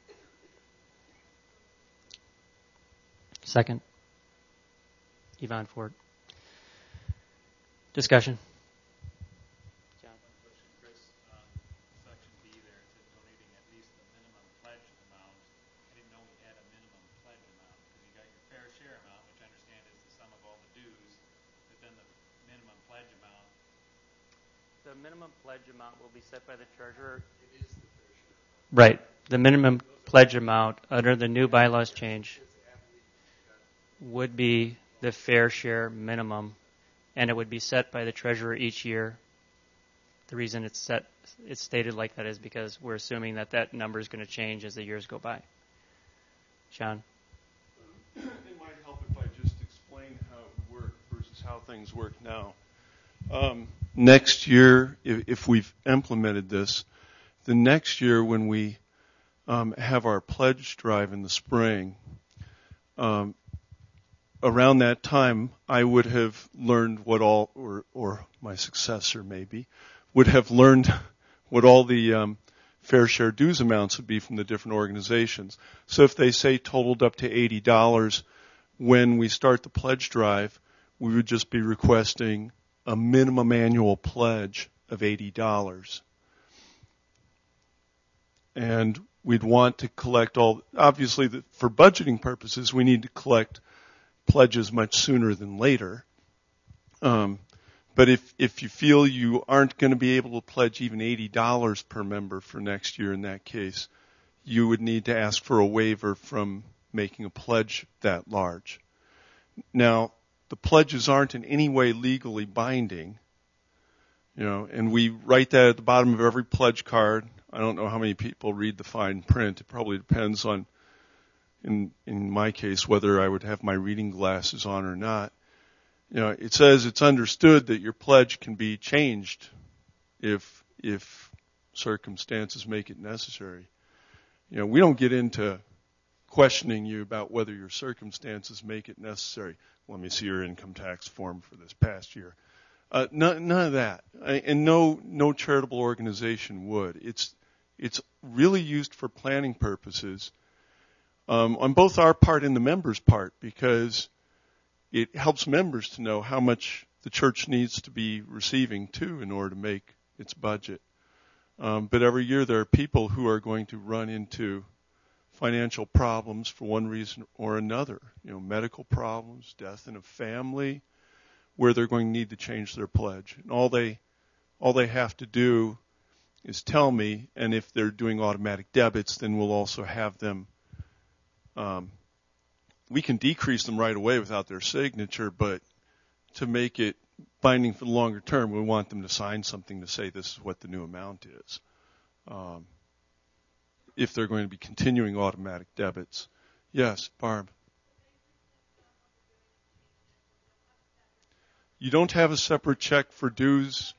Second. Yvonne Ford. Discussion. John. Question, Chris. Section B there, it said donating at least the minimum pledge amount. I didn't know we had a minimum pledge amount because you got your fair share amount, which I understand is the sum of all the dues, but then the minimum pledge amount. The minimum pledge amount will be set by the treasurer. It is the fair share. Right. The minimum pledge amount under the new bylaws change would be the fair share minimum, and it would be set by the treasurer each year. The reason it's stated like that is because we're assuming that number is going to change as the years go by. John? It might help if I just explain how it would work versus how things work now. Next year, if we've implemented this, the next year when we have our pledge drive in the spring, around that time, I would have learned what all, or my successor maybe, would have learned what all the fair share dues amounts would be from the different organizations. So if they say totaled up to $80, when we start the pledge drive, we would just be requesting a minimum annual pledge of $80. And we'd want to collect obviously for budgeting purposes, we need to collect pledges much sooner than later. But if you feel you aren't going to be able to pledge even $80 per member for next year in that case, you would need to ask for a waiver from making a pledge that large. Now, the pledges aren't in any way legally binding, and we write that at the bottom of every pledge card. I don't know how many people read the fine print. It probably depends on, in my case, whether I would have my reading glasses on or not. It says it's understood that your pledge can be changed if circumstances make it necessary. We don't get into questioning you about whether your circumstances make it necessary. Let me see your income tax form for this past year. None of that, and no charitable organization would. It's really used for planning purposes on both our part and the members' part, because it helps members to know how much the church needs to be receiving too in order to make its budget. But every year there are people who are going to run into financial problems for one reason or another. Medical problems, death in a family, where they're going to need to change their pledge. And all they have to do is tell me, and if they're doing automatic debits, then we'll also have them. We can decrease them right away without their signature, but to make it binding for the longer term, we want them to sign something to say this is what the new amount is. If they're going to be continuing automatic debits. Yes, Barb. You don't have a separate check for dues.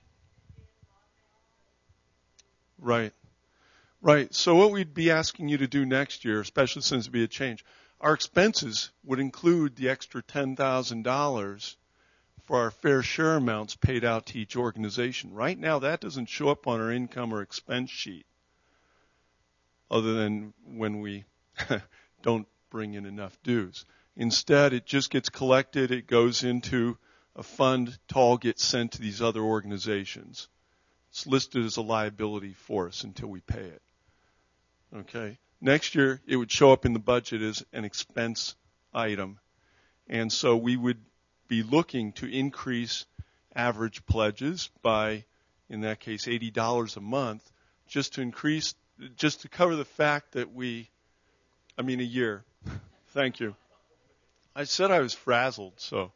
Right. So what we'd be asking you to do next year, especially since it'd be a change, our expenses would include the extra $10,000 for our fair share amounts paid out to each organization. Right now, that doesn't show up on our income or expense sheet, other than when we don't bring in enough dues. Instead, it just gets collected. It goes into a fund to all get sent to these other organizations. It's listed as a liability for us until we pay it. Okay. Next year, it would show up in the budget as an expense item. And so we would be looking to increase average pledges by, in that case, $80 a month, just to cover the fact that a year. Thank you. I said I was frazzled, so.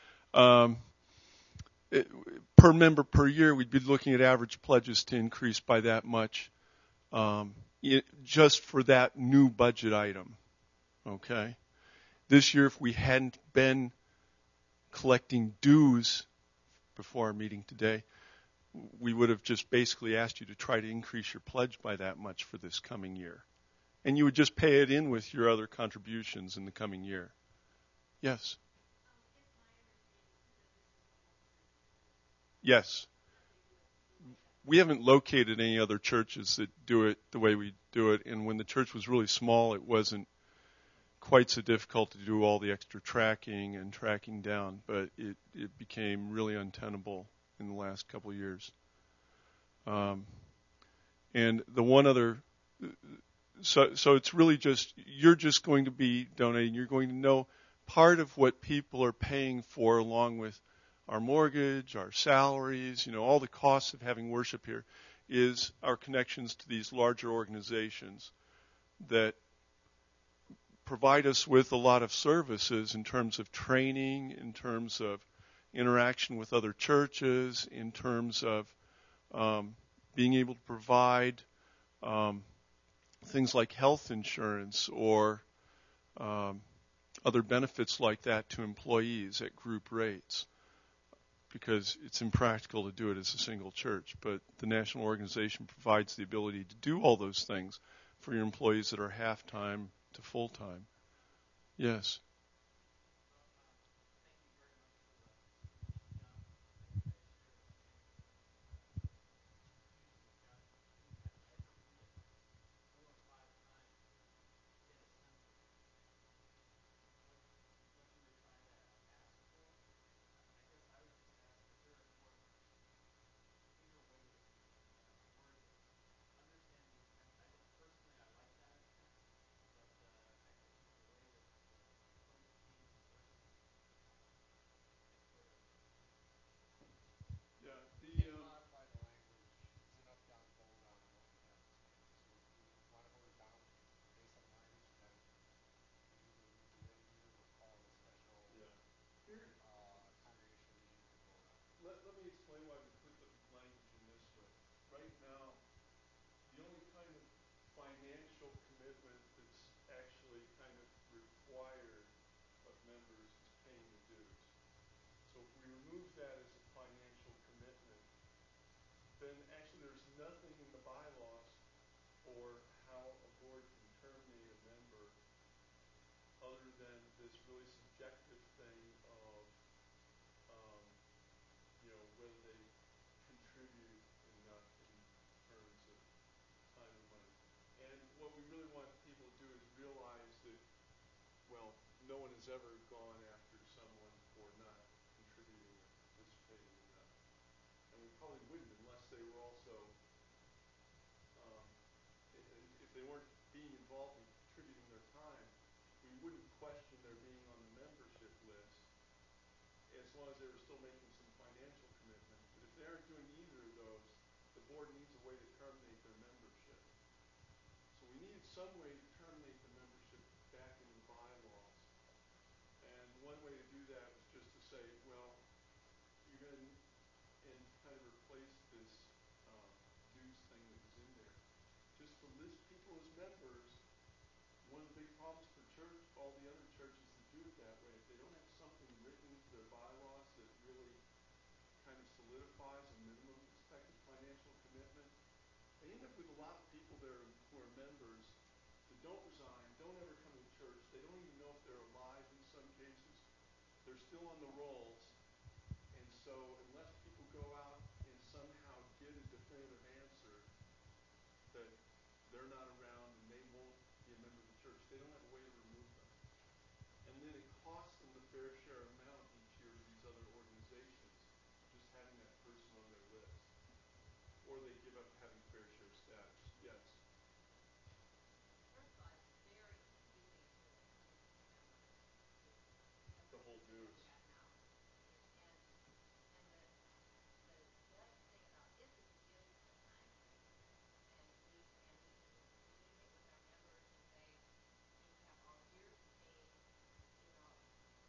Per member per year, we'd be looking at average pledges to increase by that much, just for that new budget item. Okay? This year, if we hadn't been collecting dues before our meeting today, we would have just basically asked you to try to increase your pledge by that much for this coming year. And you would just pay it in with your other contributions in the coming year. Yes? Yes. We haven't located any other churches that do it the way we do it. And when the church was really small, it wasn't quite so difficult to do all the extra tracking and tracking down. But it became really untenable in the last couple of years. And the one other, so it's really just, you're just going to be donating. You're going to know part of what people are paying for, along with our mortgage, our salaries, all the costs of having worship here, is our connections to these larger organizations that provide us with a lot of services in terms of training, in terms of interaction with other churches, in terms of being able to provide things like health insurance or other benefits like that to employees at group rates, because it's impractical to do it as a single church. But the national organization provides the ability to do all those things for your employees that are half-time to full-time. Yes. remove that as a financial commitment, then actually there's nothing in the bylaws for how a board can terminate a member other than this really subjective thing of, whether they contribute enough in terms of time and money. And what we really want people to do is realize that, well, no one has ever gone after someone for not contributing or participating enough. And we probably wouldn't unless they were also, if they weren't being involved in contributing their time, we wouldn't question their being on the membership list as long as they were still making some financial commitment. But if they aren't doing either of those, the board needs a way to terminate their membership. So we needed some way to terminate the membership back in the bylaws. And one way to do that was just to say, well, you're going to, and kind of replace this dues thing that was in there. Just to list people as members. One of the big problems for all the other churches that do it that way, if they don't have something written into their bylaws that really kind of solidifies a minimum expected financial commitment, they end up with a lot of people there who are members that don't resign, don't ever come to church. They don't even know if they're alive in some cases. They're still on the rolls. And so unless people go out and somehow get a definitive answer that they're not around and they won't be a member of the church, they don't have a way to remove them. And then it costs them the fair share amount each year to these other organizations, just having that person on their list. Or they give up having fair share status. Yes? First of all, it's very confusing to the members. The whole dues. That now. And the other thing about this is we give a time frame. And we can communicate with our members and say, you have all year to pay,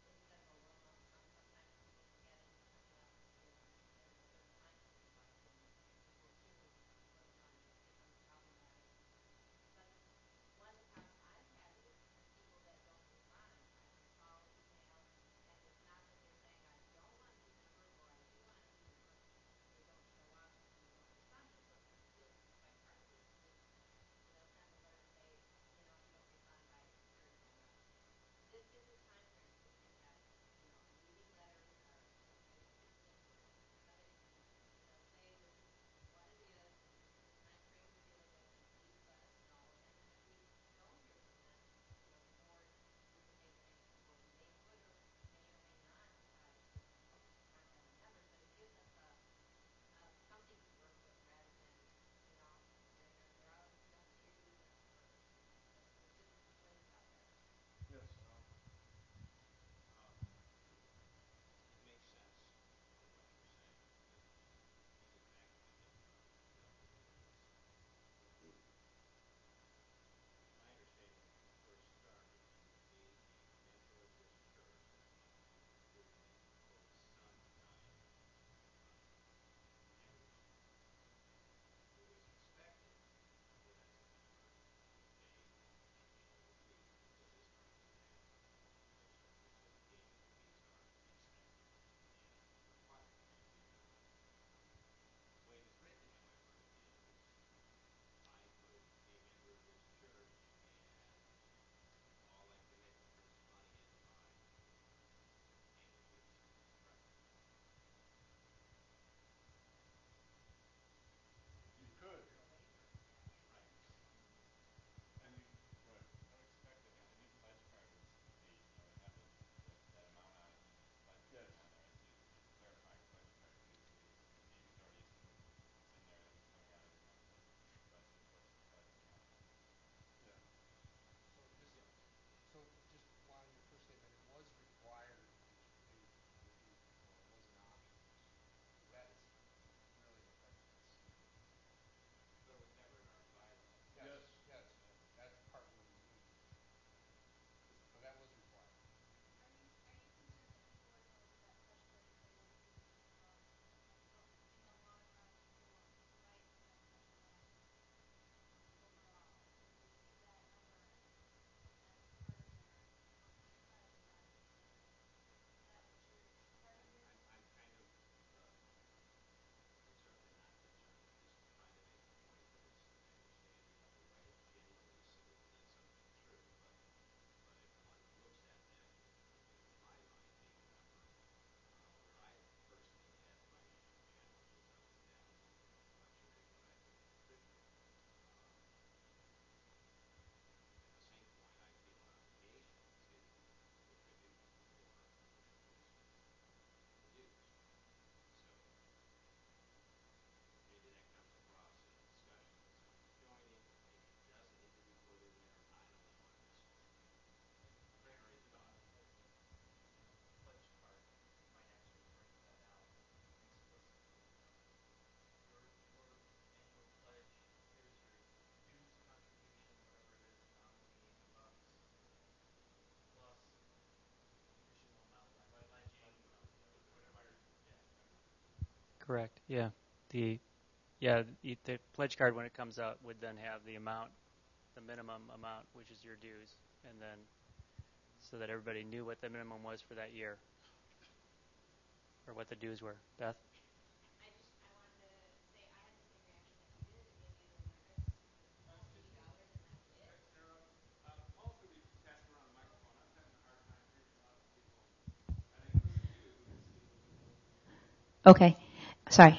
correct. Yeah. The pledge card when it comes out would then have the minimum amount, which is your dues, and then so that everybody knew what the minimum was for that year, or what the dues were. Beth? I wanted to say I had the same reaction that you did. It gave you awareness. Plus $80 and that's it. Paul's going to be passing around a microphone. I'm having a hard time hearing a lot of people. I think it was you. Okay, sorry.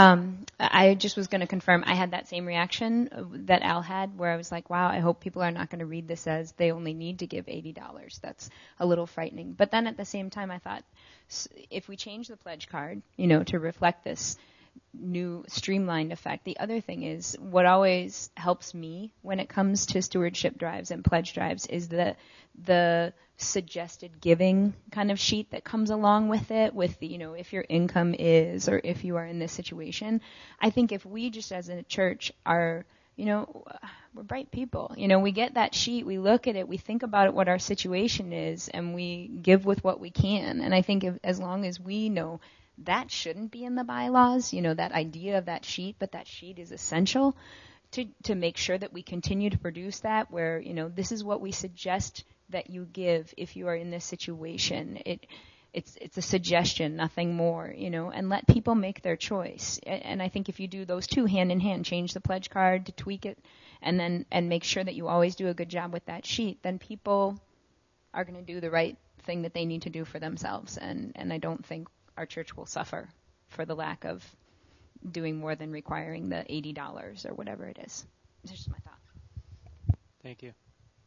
I just was going to confirm I had that same reaction that Al had, where I was like, wow, I hope people are not going to read this as they only need to give $80. That's a little frightening. But then at the same time, I thought, if we change the pledge card, to reflect this new streamlined effect, the other thing is what always helps me when it comes to stewardship drives and pledge drives is the suggested giving kind of sheet that comes along with it, with the, if your income is, or if you are in this situation. I think if we just as a church are, we're bright people, we get that sheet, we look at it, we think about it, what our situation is, and we give with what we can. And I think as long as we know that shouldn't be in the bylaws, that idea of that sheet, but that sheet is essential to make sure that we continue to produce that, where, this is what we suggest that you give if you are in this situation. It's a suggestion, nothing more, and let people make their choice. And I think if you do those two hand in hand, change the pledge card to tweak it, and make sure that you always do a good job with that sheet, then people are going to do the right thing that they need to do for themselves. And I don't think our church will suffer for the lack of doing more than requiring the $80 or whatever it is. It's just my thought. Thank you.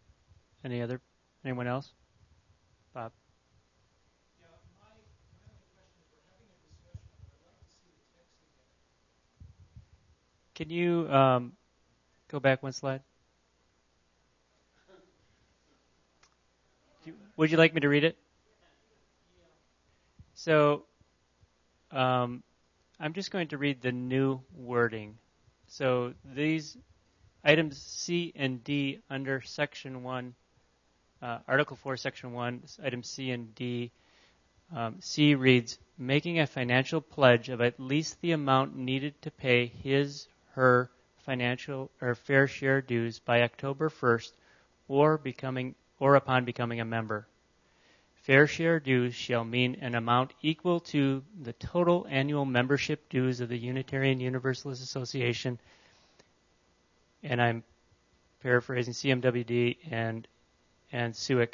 Anyone else? Bob? Yeah, my only question is we're having a discussion, but I'd like to see the text again. Can you go back one slide? Would you like me to read it? So I'm just going to read the new wording. So these items C and D under Section 1, Article 4, Section 1, items C and D, C reads, making a financial pledge of at least the amount needed to pay his/her financial or fair share dues by October 1st or upon becoming a member. Fair share dues shall mean an amount equal to the total annual membership dues of the Unitarian Universalist Association, and I'm paraphrasing CMWD and SUIC,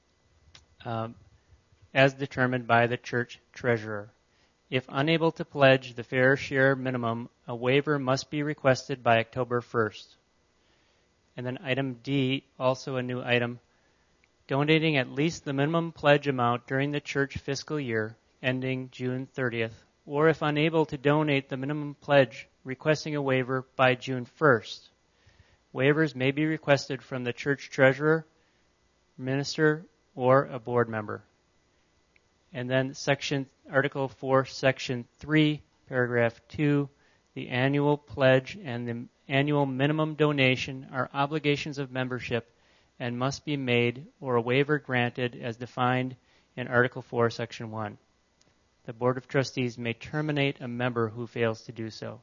as determined by the church treasurer. If unable to pledge the fair share minimum, a waiver must be requested by October 1st. And then item D, also a new item, donating at least the minimum pledge amount during the church fiscal year ending June 30th, or if unable to donate the minimum pledge, requesting a waiver by June 1st. Waivers may be requested from the church treasurer, minister, or a board member. And then Article 4, Section 3, Paragraph 2, the annual pledge and the annual minimum donation are obligations of membership and must be made or a waiver granted as defined in Article 4, Section 1. The Board of Trustees may terminate a member who fails to do so.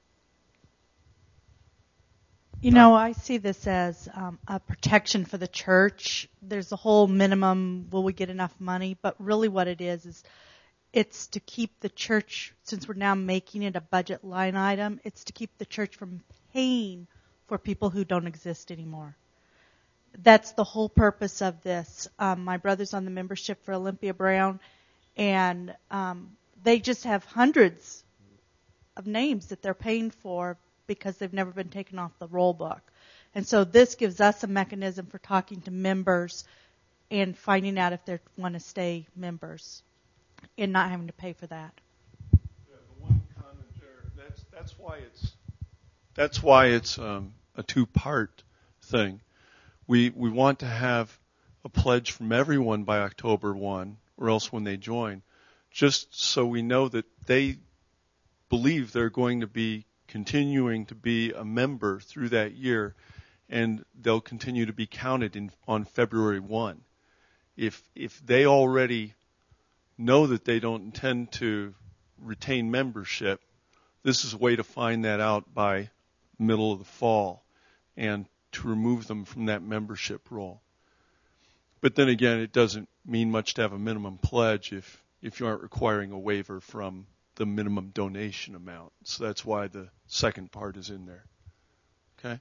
I see this as a protection for the church. There's a whole minimum, will we get enough money? But really what it is it's to keep the church, since we're now making it a budget line item, it's to keep the church from paying for people who don't exist anymore. That's the whole purpose of this. My brother's on the membership for Olympia Brown, and they just have hundreds of names that they're paying for because they've never been taken off the roll book. And so this gives us a mechanism for talking to members and finding out if they want to stay members and not having to pay for that. Yeah, the one comment there, that's why it's a two-part thing. We want to have a pledge from everyone by October 1, or else when they join, just so we know that they believe they're going to be continuing to be a member through that year, and they'll continue to be counted on February 1. If they already know that they don't intend to retain membership, this is a way to find that out by middle of the fall and to remove them from that membership role. But then again, it doesn't mean much to have a minimum pledge if you aren't requiring a waiver from the minimum donation amount. So that's why the second part is in there. Okay?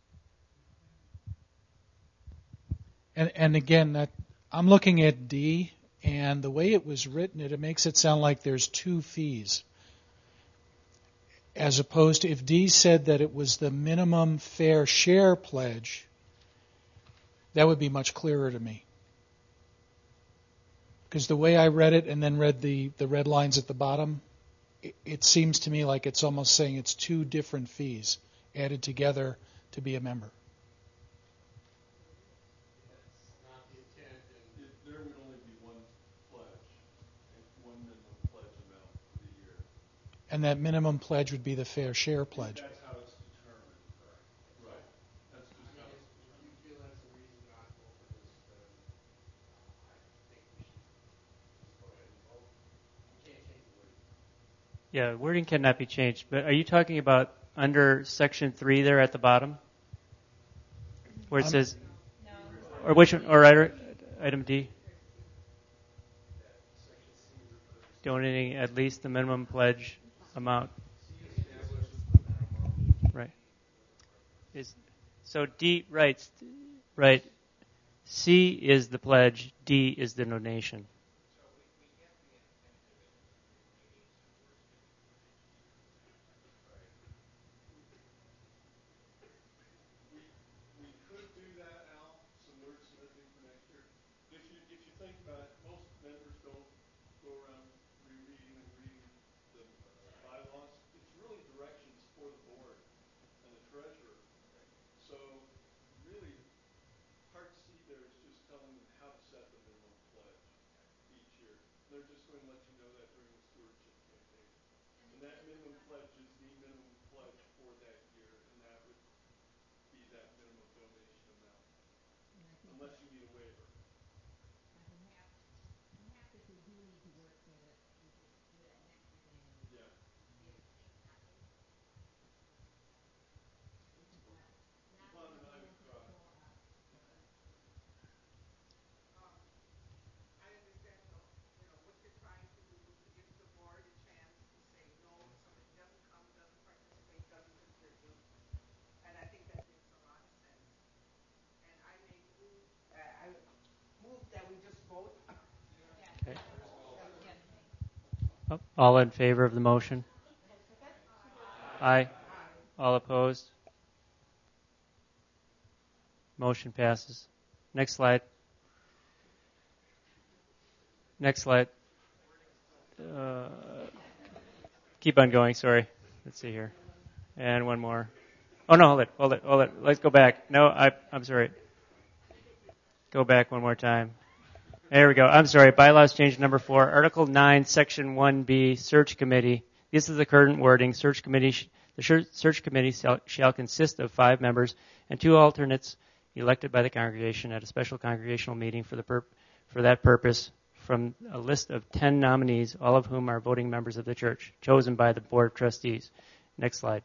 And again, that I'm looking at D, and the way it was written, it makes it sound like there's two fees. As opposed to if D said that it was the minimum fair share pledge, that would be much clearer to me. Because the way I read it and then read the red lines at the bottom, it seems to me like it's almost saying it's two different fees added together to be a member. There would only be one pledge, one minimum pledge amount for the year. And that minimum pledge would be the fair share pledge. That's how it's determined. Right. That's just how it's determined. You feel that's a reason not to open this, I think we should just go ahead and vote. You can't change the wording. Yeah, wording cannot be changed. But are you talking about under section 3 there at the bottom? Where it says, or which one, or item D? Donating at least the minimum pledge amount. Right. So D, right. C is the pledge, D is the donation. We could do that, Al, some wordsmithing for next year. If you think about it, most members don't go around rereading and reading the bylaws. It's really directions for the board and the treasurer. So really, part C there is just telling them how to set the minimum pledge each year. They're just going to let you know that during the stewardship campaign. And that minimum pledge is the minimum pledge for that year, and that would be that minimum donation amount, unless you need a waiver. Perhaps if we do need to work with it, we could do that next year then. Yeah. Upon an I would cry. I understand, what you're trying to do is to give the board a chance to say no if somebody doesn't come, doesn't participate, doesn't contribute. And I think that makes a lot of sense. And I move that we just vote. Okay. All in favor of the motion? Aye. All opposed? Motion passes. Next slide. Next slide. Keep on going, sorry. Let's see here. And one more. Oh, no, hold it. Let's go back. No, I'm sorry. Go back one more time. There we go. I'm sorry. Bylaws change number 4. Article 9, Section 1B, Search Committee. This is the current wording. The search committee shall consist of 5 members and 2 alternates elected by the congregation at a special congregational meeting for that purpose from a list of 10 nominees, all of whom are voting members of the church, chosen by the Board of Trustees. Next slide.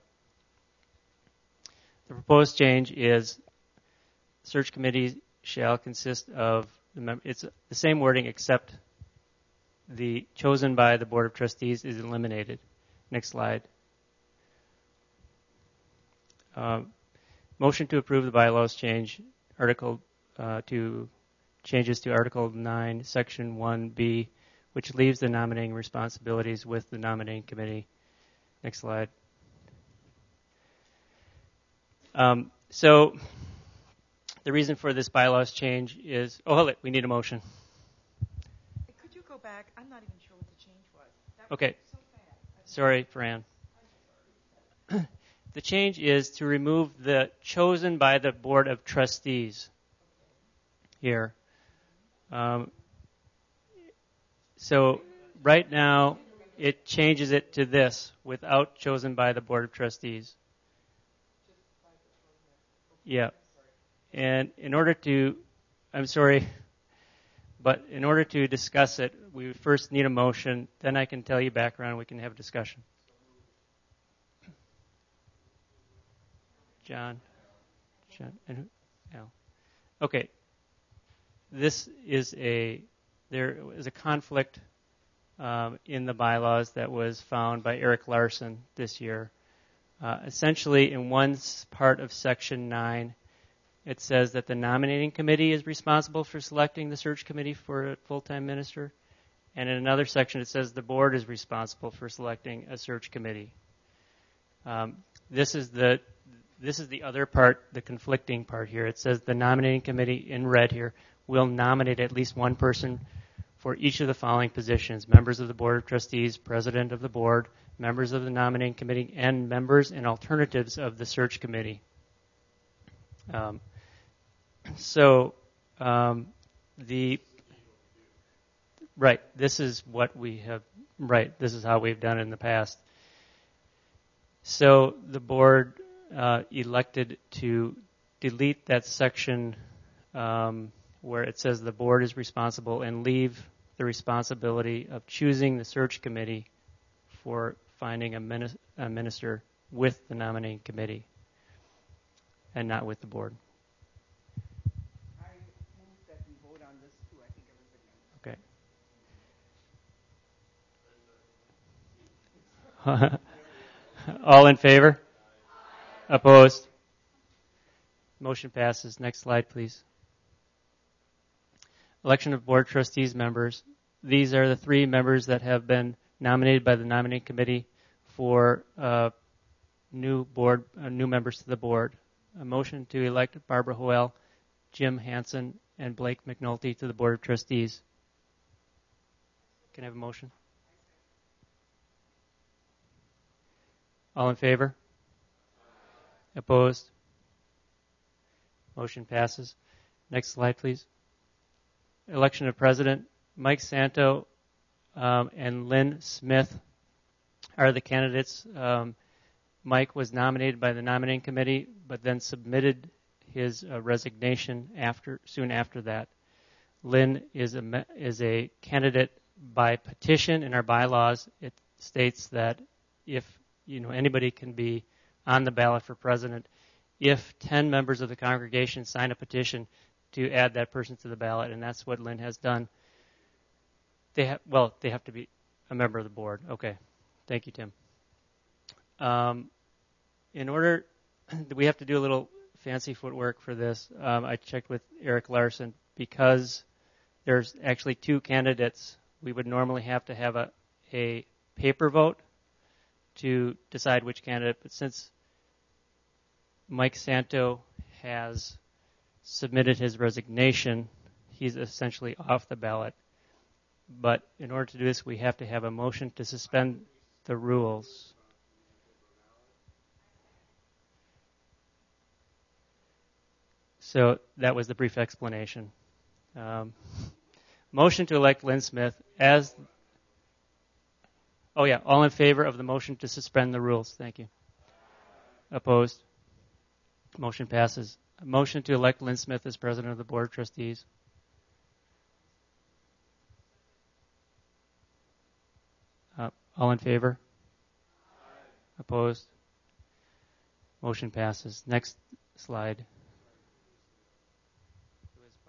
The proposed change is search committee shall consist of it's the same wording except the chosen by the Board of Trustees is eliminated. Next slide. Motion to approve the bylaws change changes to Article 9, Section 1B, which leaves the nominating responsibilities with the nominating committee. Next slide. So the reason for this bylaws change is, we need a motion. Could you go back? I'm not even sure what the change was. That Okay. was so fast. Sorry, Fran. The change is to remove the chosen by the Board of Trustees here. So right now, it changes it to this, without chosen by the Board of Trustees. Yeah. And in order to discuss it, we first need a motion, then I can tell you background, we can have a discussion. John, and who? Al. Okay. There is a conflict in the bylaws that was found by Eric Larson this year. Essentially, in one part of Section 9, it says that the nominating committee is responsible for selecting the search committee for a full-time minister. And in another section, it says the board is responsible for selecting a search committee. This is the other part, the conflicting part here. It says the nominating committee, in red here, will nominate at least one person for each of the following positions: members of the Board of Trustees, president of the board, members of the nominating committee, and members and alternatives of the search committee. Right, this is what we have, right, this is how we've done it in the past. So the board elected to delete that section where it says the board is responsible and leave the responsibility of choosing the search committee for finding a minister with the nominating committee and not with the board. I move that we vote on this too. I think everybody. Okay. All in favor? Opposed? Motion passes. Next slide, please. Election of board trustees members. These are the 3 members that have been nominated by the nominating committee for new members to the board. A motion to elect Barbara Hoel, Jim Hansen, and Blake McNulty to the board of trustees. Can I have a motion? All in favor? Opposed? Motion passes. Next slide, please. Election of president. Mike Santo and Lynn Smith are the candidates. Mike was nominated by the nominating committee, but then submitted his resignation soon after that. Lynn is a candidate by petition. In our bylaws, it states that if anybody can be on the ballot for president, if 10 members of the congregation sign a petition to add that person to the ballot, and that's what Lynn has done. They have to be a member of the board. Okay, thank you, Tim. In order, we have to do a little fancy footwork for this. I checked with Eric Larson. Because there's actually 2 candidates, we would normally have to have a paper vote to decide which candidate. But since Mike Santo has submitted his resignation, he's essentially off the ballot. But in order to do this, we have to have a motion to suspend the rules. So that was the brief explanation. Motion to elect Lynn Smith as... Oh yeah, all in favor of the motion to suspend the rules. Thank you. Opposed? Motion passes. A motion to elect Lynn Smith as president of the Board of Trustees. All in favor? Opposed? Motion passes. Next slide. Who is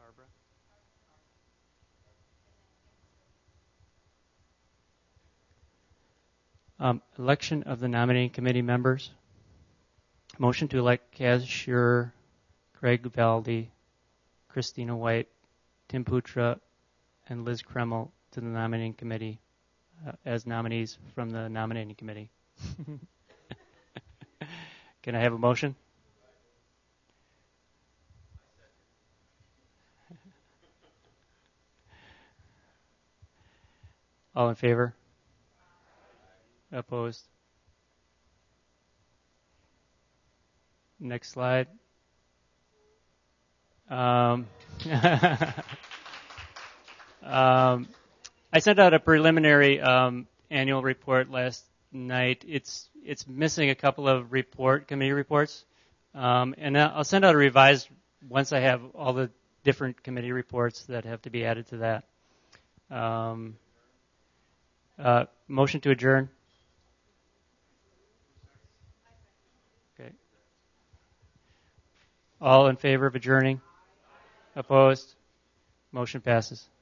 Barbara? Election of the nominating committee members. Motion to elect Kaz Schur, Craig Valdi, Christina White, Tim Putra, and Liz Kreml to the nominating committee as nominees from the nominating committee. Can I have a motion? All in favor? Opposed? Next slide. I sent out a preliminary annual report last night. It's missing a couple of committee reports, and I'll send out a revised once I have all the different committee reports that have to be added to that. Motion to adjourn. Okay. All in favor of adjourning? Opposed? Motion passes.